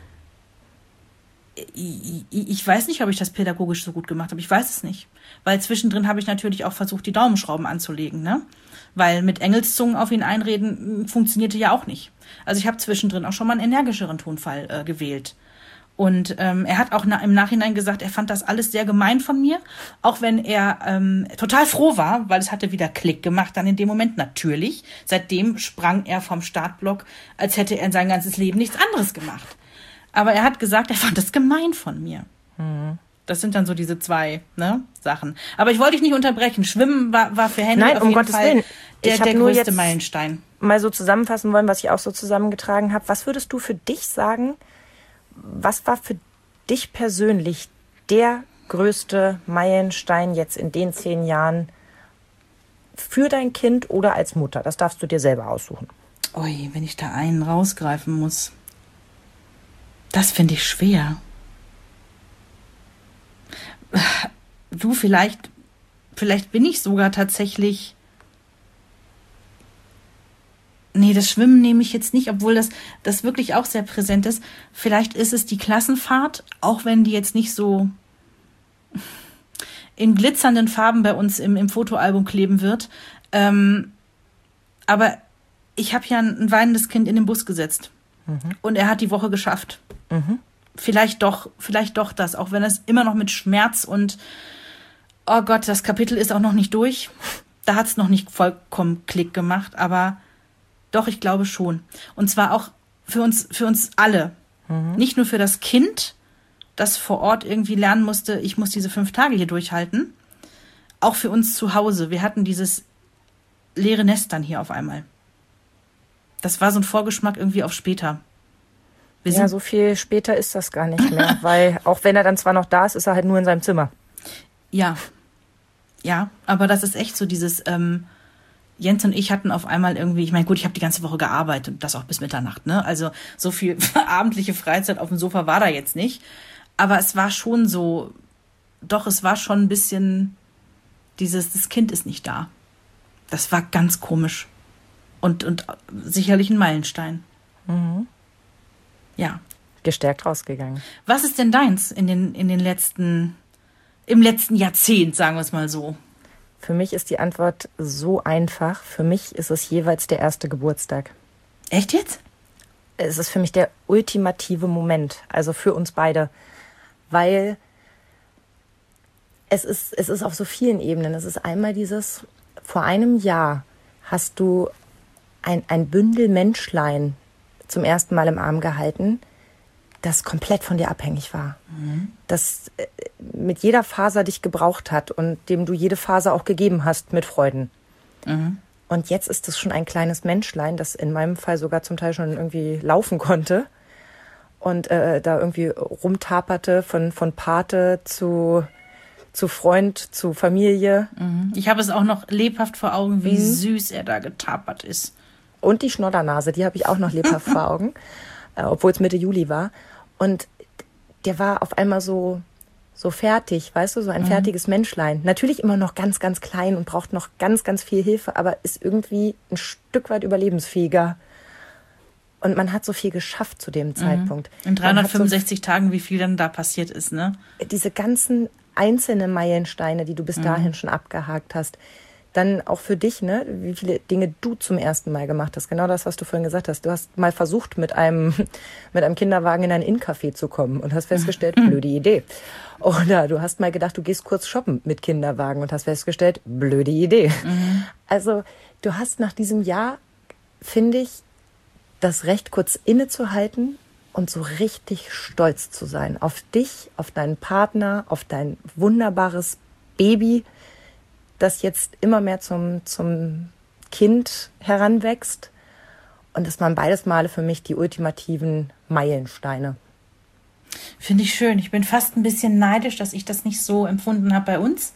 Ich, ich, ich weiß nicht, ob ich das pädagogisch so gut gemacht habe. Ich weiß es nicht. Weil zwischendrin habe ich natürlich auch versucht, die Daumenschrauben anzulegen, ne? Weil mit Engelszungen auf ihn einreden funktionierte ja auch nicht. Also ich habe zwischendrin auch schon mal einen energischeren Tonfall äh, gewählt. Und ähm, er hat auch na- im Nachhinein gesagt, er fand das alles sehr gemein von mir. Auch wenn er ähm, total froh war, weil es hatte wieder Klick gemacht dann in dem Moment, natürlich. Seitdem sprang er vom Startblock, als hätte er sein ganzes Leben nichts anderes gemacht. Aber er hat gesagt, er fand das gemein von mir. Mhm. Das sind dann so diese zwei, ne, Sachen. Aber ich wollte dich nicht unterbrechen. Schwimmen war, war für Henry Nein, auf um jeden Gottes Fall Willen. der, ich der nur größte jetzt Meilenstein. Mal so zusammenfassen wollen, was ich auch so zusammengetragen habe. Was würdest du für dich sagen, was war für dich persönlich der größte Meilenstein jetzt in den zehn Jahren für dein Kind oder als Mutter? Das darfst du dir selber aussuchen. Ui, wenn ich da einen rausgreifen muss. Das finde ich schwer. du, vielleicht, vielleicht bin ich sogar tatsächlich. Nee, das Schwimmen nehme ich jetzt nicht, obwohl das, das wirklich auch sehr präsent ist. Vielleicht ist es die Klassenfahrt, auch wenn die jetzt nicht so in glitzernden Farben bei uns im, im Fotoalbum kleben wird. Ähm, aber ich habe ja ein weinendes Kind in den Bus gesetzt. Mhm. Und er hat die Woche geschafft. Mhm. Vielleicht doch, vielleicht doch das, auch wenn es immer noch mit Schmerz und oh Gott, das Kapitel ist auch noch nicht durch. Da hat es noch nicht vollkommen Klick gemacht, aber doch, ich glaube schon. Und zwar auch für uns, für uns alle. Mhm. Nicht nur für das Kind, das vor Ort irgendwie lernen musste, ich muss diese fünf Tage hier durchhalten. Auch für uns zu Hause. Wir hatten dieses leere Nest dann hier auf einmal. Das war so ein Vorgeschmack irgendwie auf später. Wir ja, so viel später ist das gar nicht mehr. Weil auch wenn er dann zwar noch da ist, ist er halt nur in seinem Zimmer. Ja. Ja, aber das ist echt so dieses... Ähm, Jens und ich hatten auf einmal irgendwie, ich meine, gut, ich habe die ganze Woche gearbeitet und das auch bis Mitternacht, ne? Also so viel abendliche Freizeit auf dem Sofa war da jetzt nicht. Aber es war schon so, doch, es war schon ein bisschen dieses, das Kind ist nicht da. Das war ganz komisch. Und, und sicherlich ein Meilenstein. Mhm. Ja. Gestärkt rausgegangen. Was ist denn deins in den, in den letzten, im letzten Jahrzehnt, sagen wir es mal so? Für mich ist die Antwort so einfach. Für mich ist es jeweils der erste Geburtstag. Echt jetzt? Es ist für mich der ultimative Moment, also für uns beide. Weil es ist, es ist auf so vielen Ebenen. Es ist einmal dieses, vor einem Jahr hast du ein, ein Bündel Menschlein zum ersten Mal im Arm gehalten, das komplett von dir abhängig war. Mhm. Das mit jeder Faser dich gebraucht hat und dem du jede Faser auch gegeben hast mit Freuden. Mhm. Und jetzt ist es schon ein kleines Menschlein, das in meinem Fall sogar zum Teil schon irgendwie laufen konnte und äh, da irgendwie rumtaperte von, von Pate zu, zu Freund, zu Familie. Mhm. Ich habe es auch noch lebhaft vor Augen, wie mhm. süß er da getapert ist. Und die Schnoddernase, die habe ich auch noch lebhaft vor Augen, äh, obwohl es Mitte Juli war. Und der war auf einmal so, so fertig, weißt du, so ein mhm. fertiges Menschlein. Natürlich immer noch ganz, ganz klein und braucht noch ganz, ganz viel Hilfe, aber ist irgendwie ein Stück weit überlebensfähiger. Und man hat so viel geschafft zu dem mhm. Zeitpunkt. In dreihundertfünfundsechzig so Tagen, wie viel dann da passiert ist, ne? Diese ganzen einzelnen Meilensteine, die du bis mhm. dahin schon abgehakt hast. Dann auch für dich, ne, wie viele Dinge du zum ersten Mal gemacht hast. Genau das, was du vorhin gesagt hast. Du hast mal versucht, mit einem, mit einem Kinderwagen in ein Inn-Café zu kommen und hast festgestellt, mhm. blöde Idee. Oder du hast mal gedacht, du gehst kurz shoppen mit Kinderwagen und hast festgestellt, blöde Idee. Mhm. Also du hast nach diesem Jahr, finde ich, das Recht, kurz innezuhalten und so richtig stolz zu sein. Auf dich, auf deinen Partner, auf dein wunderbares Baby, das jetzt immer mehr zum, zum Kind heranwächst. Und das waren beides Male für mich die ultimativen Meilensteine. Finde ich schön. Ich bin fast ein bisschen neidisch, dass ich das nicht so empfunden habe bei uns.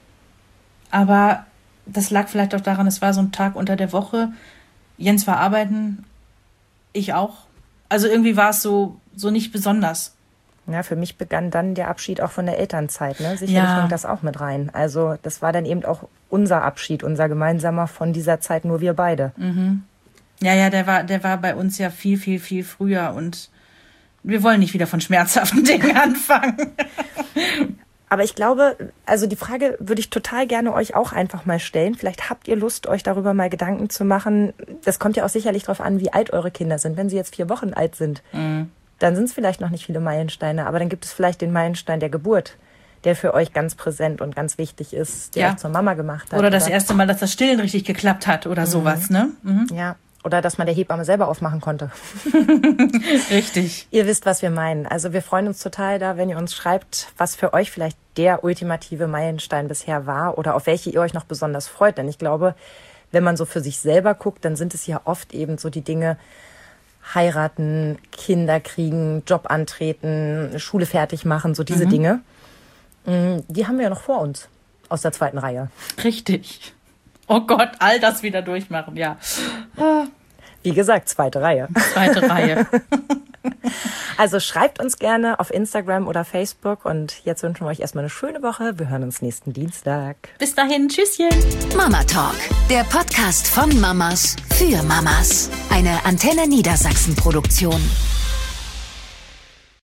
Aber das lag vielleicht auch daran, es war so ein Tag unter der Woche. Jens war arbeiten, ich auch. Also irgendwie war es so, so nicht besonders. Ja, für mich begann dann der Abschied auch von der Elternzeit. Ne? Sicherlich ja. hängt das auch mit rein. Also das war dann eben auch unser Abschied, unser gemeinsamer von dieser Zeit, nur wir beide. Mhm. Ja, ja, der war, der war bei uns ja viel, viel, viel früher und wir wollen nicht wieder von schmerzhaften Dingen anfangen. Aber ich glaube, also die Frage würde ich total gerne euch auch einfach mal stellen. Vielleicht habt ihr Lust, euch darüber mal Gedanken zu machen. Das kommt ja auch sicherlich darauf an, wie alt eure Kinder sind. Wenn sie jetzt vier Wochen alt sind, mhm. dann sind es vielleicht noch nicht viele Meilensteine, aber dann gibt es vielleicht den Meilenstein der Geburt, der für euch ganz präsent und ganz wichtig ist, der ja. euch zur Mama gemacht hat. Oder das oder? erste Mal, dass das Stillen richtig geklappt hat oder mhm. sowas, ne? Mhm. Ja, oder dass man der Hebamme selber aufmachen konnte. Richtig. Ihr wisst, was wir meinen. Also wir freuen uns total da, wenn ihr uns schreibt, was für euch vielleicht der ultimative Meilenstein bisher war oder auf welche ihr euch noch besonders freut. Denn ich glaube, wenn man so für sich selber guckt, dann sind es ja oft eben so die Dinge, heiraten, Kinder kriegen, Job antreten, Schule fertig machen, so diese mhm. Dinge. Die haben wir ja noch vor uns aus der zweiten Reihe. Richtig. Oh Gott, all das wieder durchmachen, ja. Wie gesagt, zweite Reihe. Zweite Reihe. Also schreibt uns gerne auf Instagram oder Facebook und jetzt wünschen wir euch erstmal eine schöne Woche. Wir hören uns nächsten Dienstag. Bis dahin, tschüsschen. Mama Talk, der Podcast von Mamas für Mamas. Eine Antenne Niedersachsen Produktion.